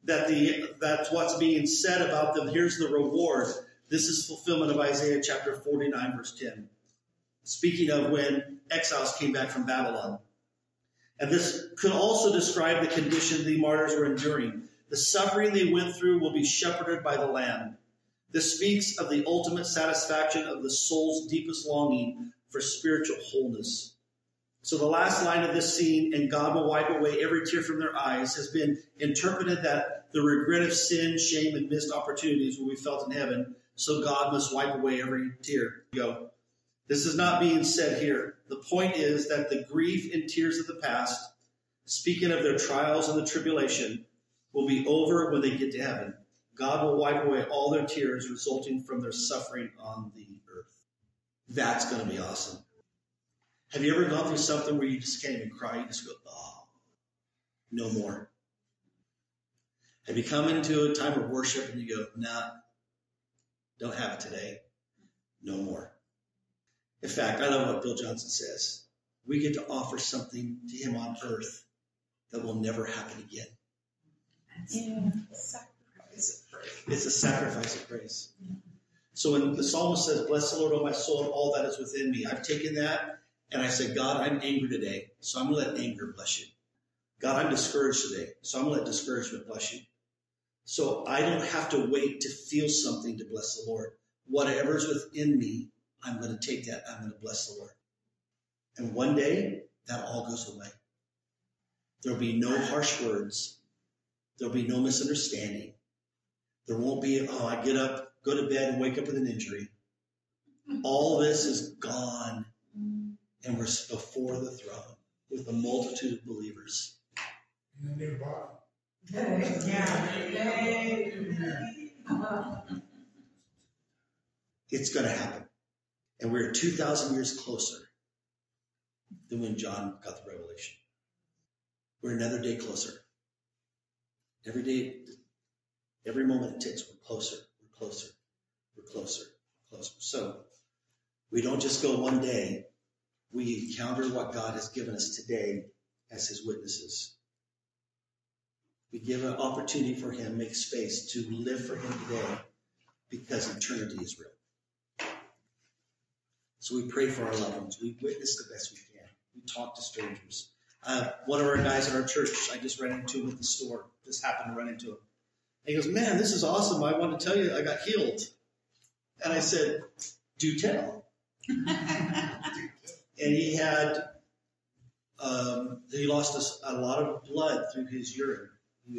that's what's being said about them. Here's the reward. This is fulfillment of Isaiah chapter 49, verse 10. Speaking of when exiles came back from Babylon. And this could also describe the condition the martyrs were enduring. The suffering they went through will be shepherded by the Lamb. This speaks of the ultimate satisfaction of the soul's deepest longing for spiritual wholeness. So the last line of this scene, and God will wipe away every tear from their eyes, has been interpreted that the regret of sin, shame, and missed opportunities will be felt in heaven. So God must wipe away every tear. Go. This is not being said here. The point is that the grief and tears of the past, speaking of their trials and the tribulation, will be over when they get to heaven. God will wipe away all their tears resulting from their suffering on the earth. That's going to be awesome. Have you ever gone through something where you just can't even cry? You just go, oh, no more. Have you come into a time of worship and you go, nah, don't have it today. No more. In fact, I love what Bill Johnson says. We get to offer something to him on earth that will never happen again. Yeah. It's a sacrifice of praise. So when the psalmist says, bless the Lord, O my soul, and all that is within me, I've taken that and I said, God, I'm angry today, so I'm going to let anger bless you. God, I'm discouraged today, so I'm going to let discouragement bless you. So I don't have to wait to feel something to bless the Lord. Whatever's within me, I'm going to take that. I'm going to bless the Lord. And one day, that all goes away. There'll be no harsh words. There'll be no misunderstanding. There won't be, oh, I get up, go to bed, and wake up with an injury. All this is gone. And we're before the throne with a multitude of believers. In the new body. It's going to happen. And we're 2,000 years closer than when John got the revelation. We're another day closer. Every day, every moment it ticks, we're closer, we're closer, we're closer, we're closer. So we don't just go one day. We encounter what God has given us today as his witnesses. We give an opportunity for him, make space to live for him today because eternity is real. So we pray for our loved ones. We witness the best we can. We talk to strangers. One of our guys in our church, I just ran into him at the store. Just happened to run into him. And he goes, man, this is awesome. I want to tell you I got healed. And I said, do tell. And he had, he lost a lot of blood through his urine.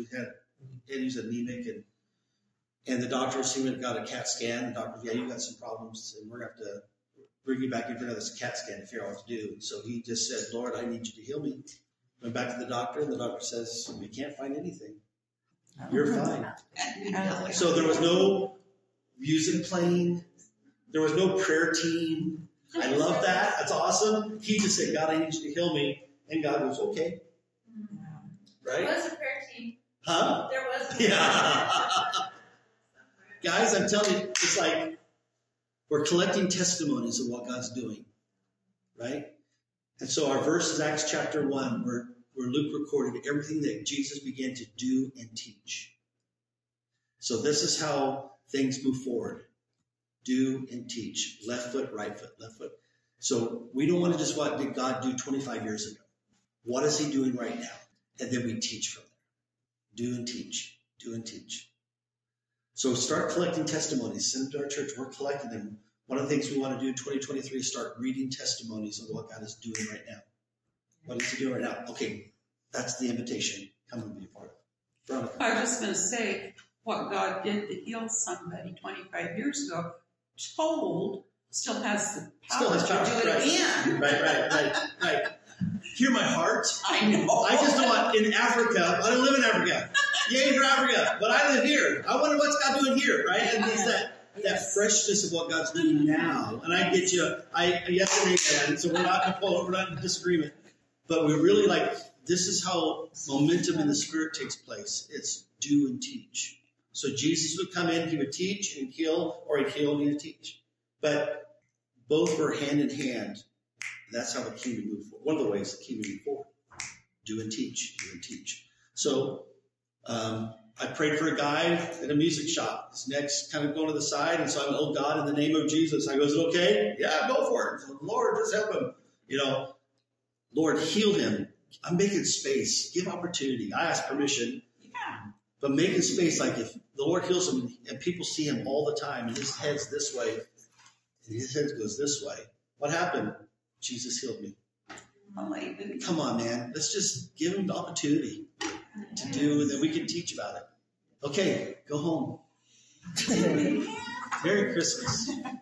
He was anemic, and the doctors, he went and got a CAT scan. The doctor, yeah, you got some problems, and we're going to have to bring you back in for another CAT scan to figure out what to do. So he just said, Lord, I need you to heal me. Went back to the doctor, and the doctor says, we can't find anything. You're fine. So there was no music playing. There was no prayer team. I love that. That's awesome. He just said, God, I need you to heal me. And God goes, okay. Right? There was a prayer team. Huh? There was. Yeah. Guys, I'm telling you, it's like we're collecting testimonies of what God's doing. Right? And so our verse is Acts chapter 1, where Luke recorded everything that Jesus began to do and teach. So this is how things move forward. Do and teach. Left foot, right foot, left foot. So we don't want to just what did God do 25 years ago? What is he doing right now? And then we teach from there. Do and teach. Do and teach. So start collecting testimonies. Send them to our church. We're collecting them. One of the things we want to do in 2023 is start reading testimonies of what God is doing right now. What is he doing right now? Okay, that's the invitation. Come and be a part of it. Veronica. I was just going to say, what God did to heal somebody 25 years ago, still has the power to do it again. Right. Hear my heart. I know. I just don't want, in Africa, I don't live in Africa. Yay for Africa. But I live here. I wonder what's God doing here, right? And it's that freshness of what God's doing now. And I get you. Yes and amen. So we're not in disagreement. But we really this is how momentum in the Spirit takes place. It's do and teach. So Jesus would come in, he would teach and heal, or he'd heal and he'd teach. But both were hand in hand. That's how the kingdom moved forward. One of the ways the kingdom moved forward. Do and teach. Do and teach. So I prayed for a guy at a music shop. His neck's kind of going to the side, and so I'm, oh God, in the name of Jesus. I go, is it okay? Yeah, go for it. So, Lord, just help him. Lord, heal him. I'm making space. Give opportunity. I ask permission. Yeah. But making space, like if the Lord heals him and people see him all the time and his head's this way and his head goes this way. What happened? Jesus healed me. Hallelujah. Come on, man. Let's just give him the opportunity to do, and then we can teach about it. Okay, go home. Merry Christmas.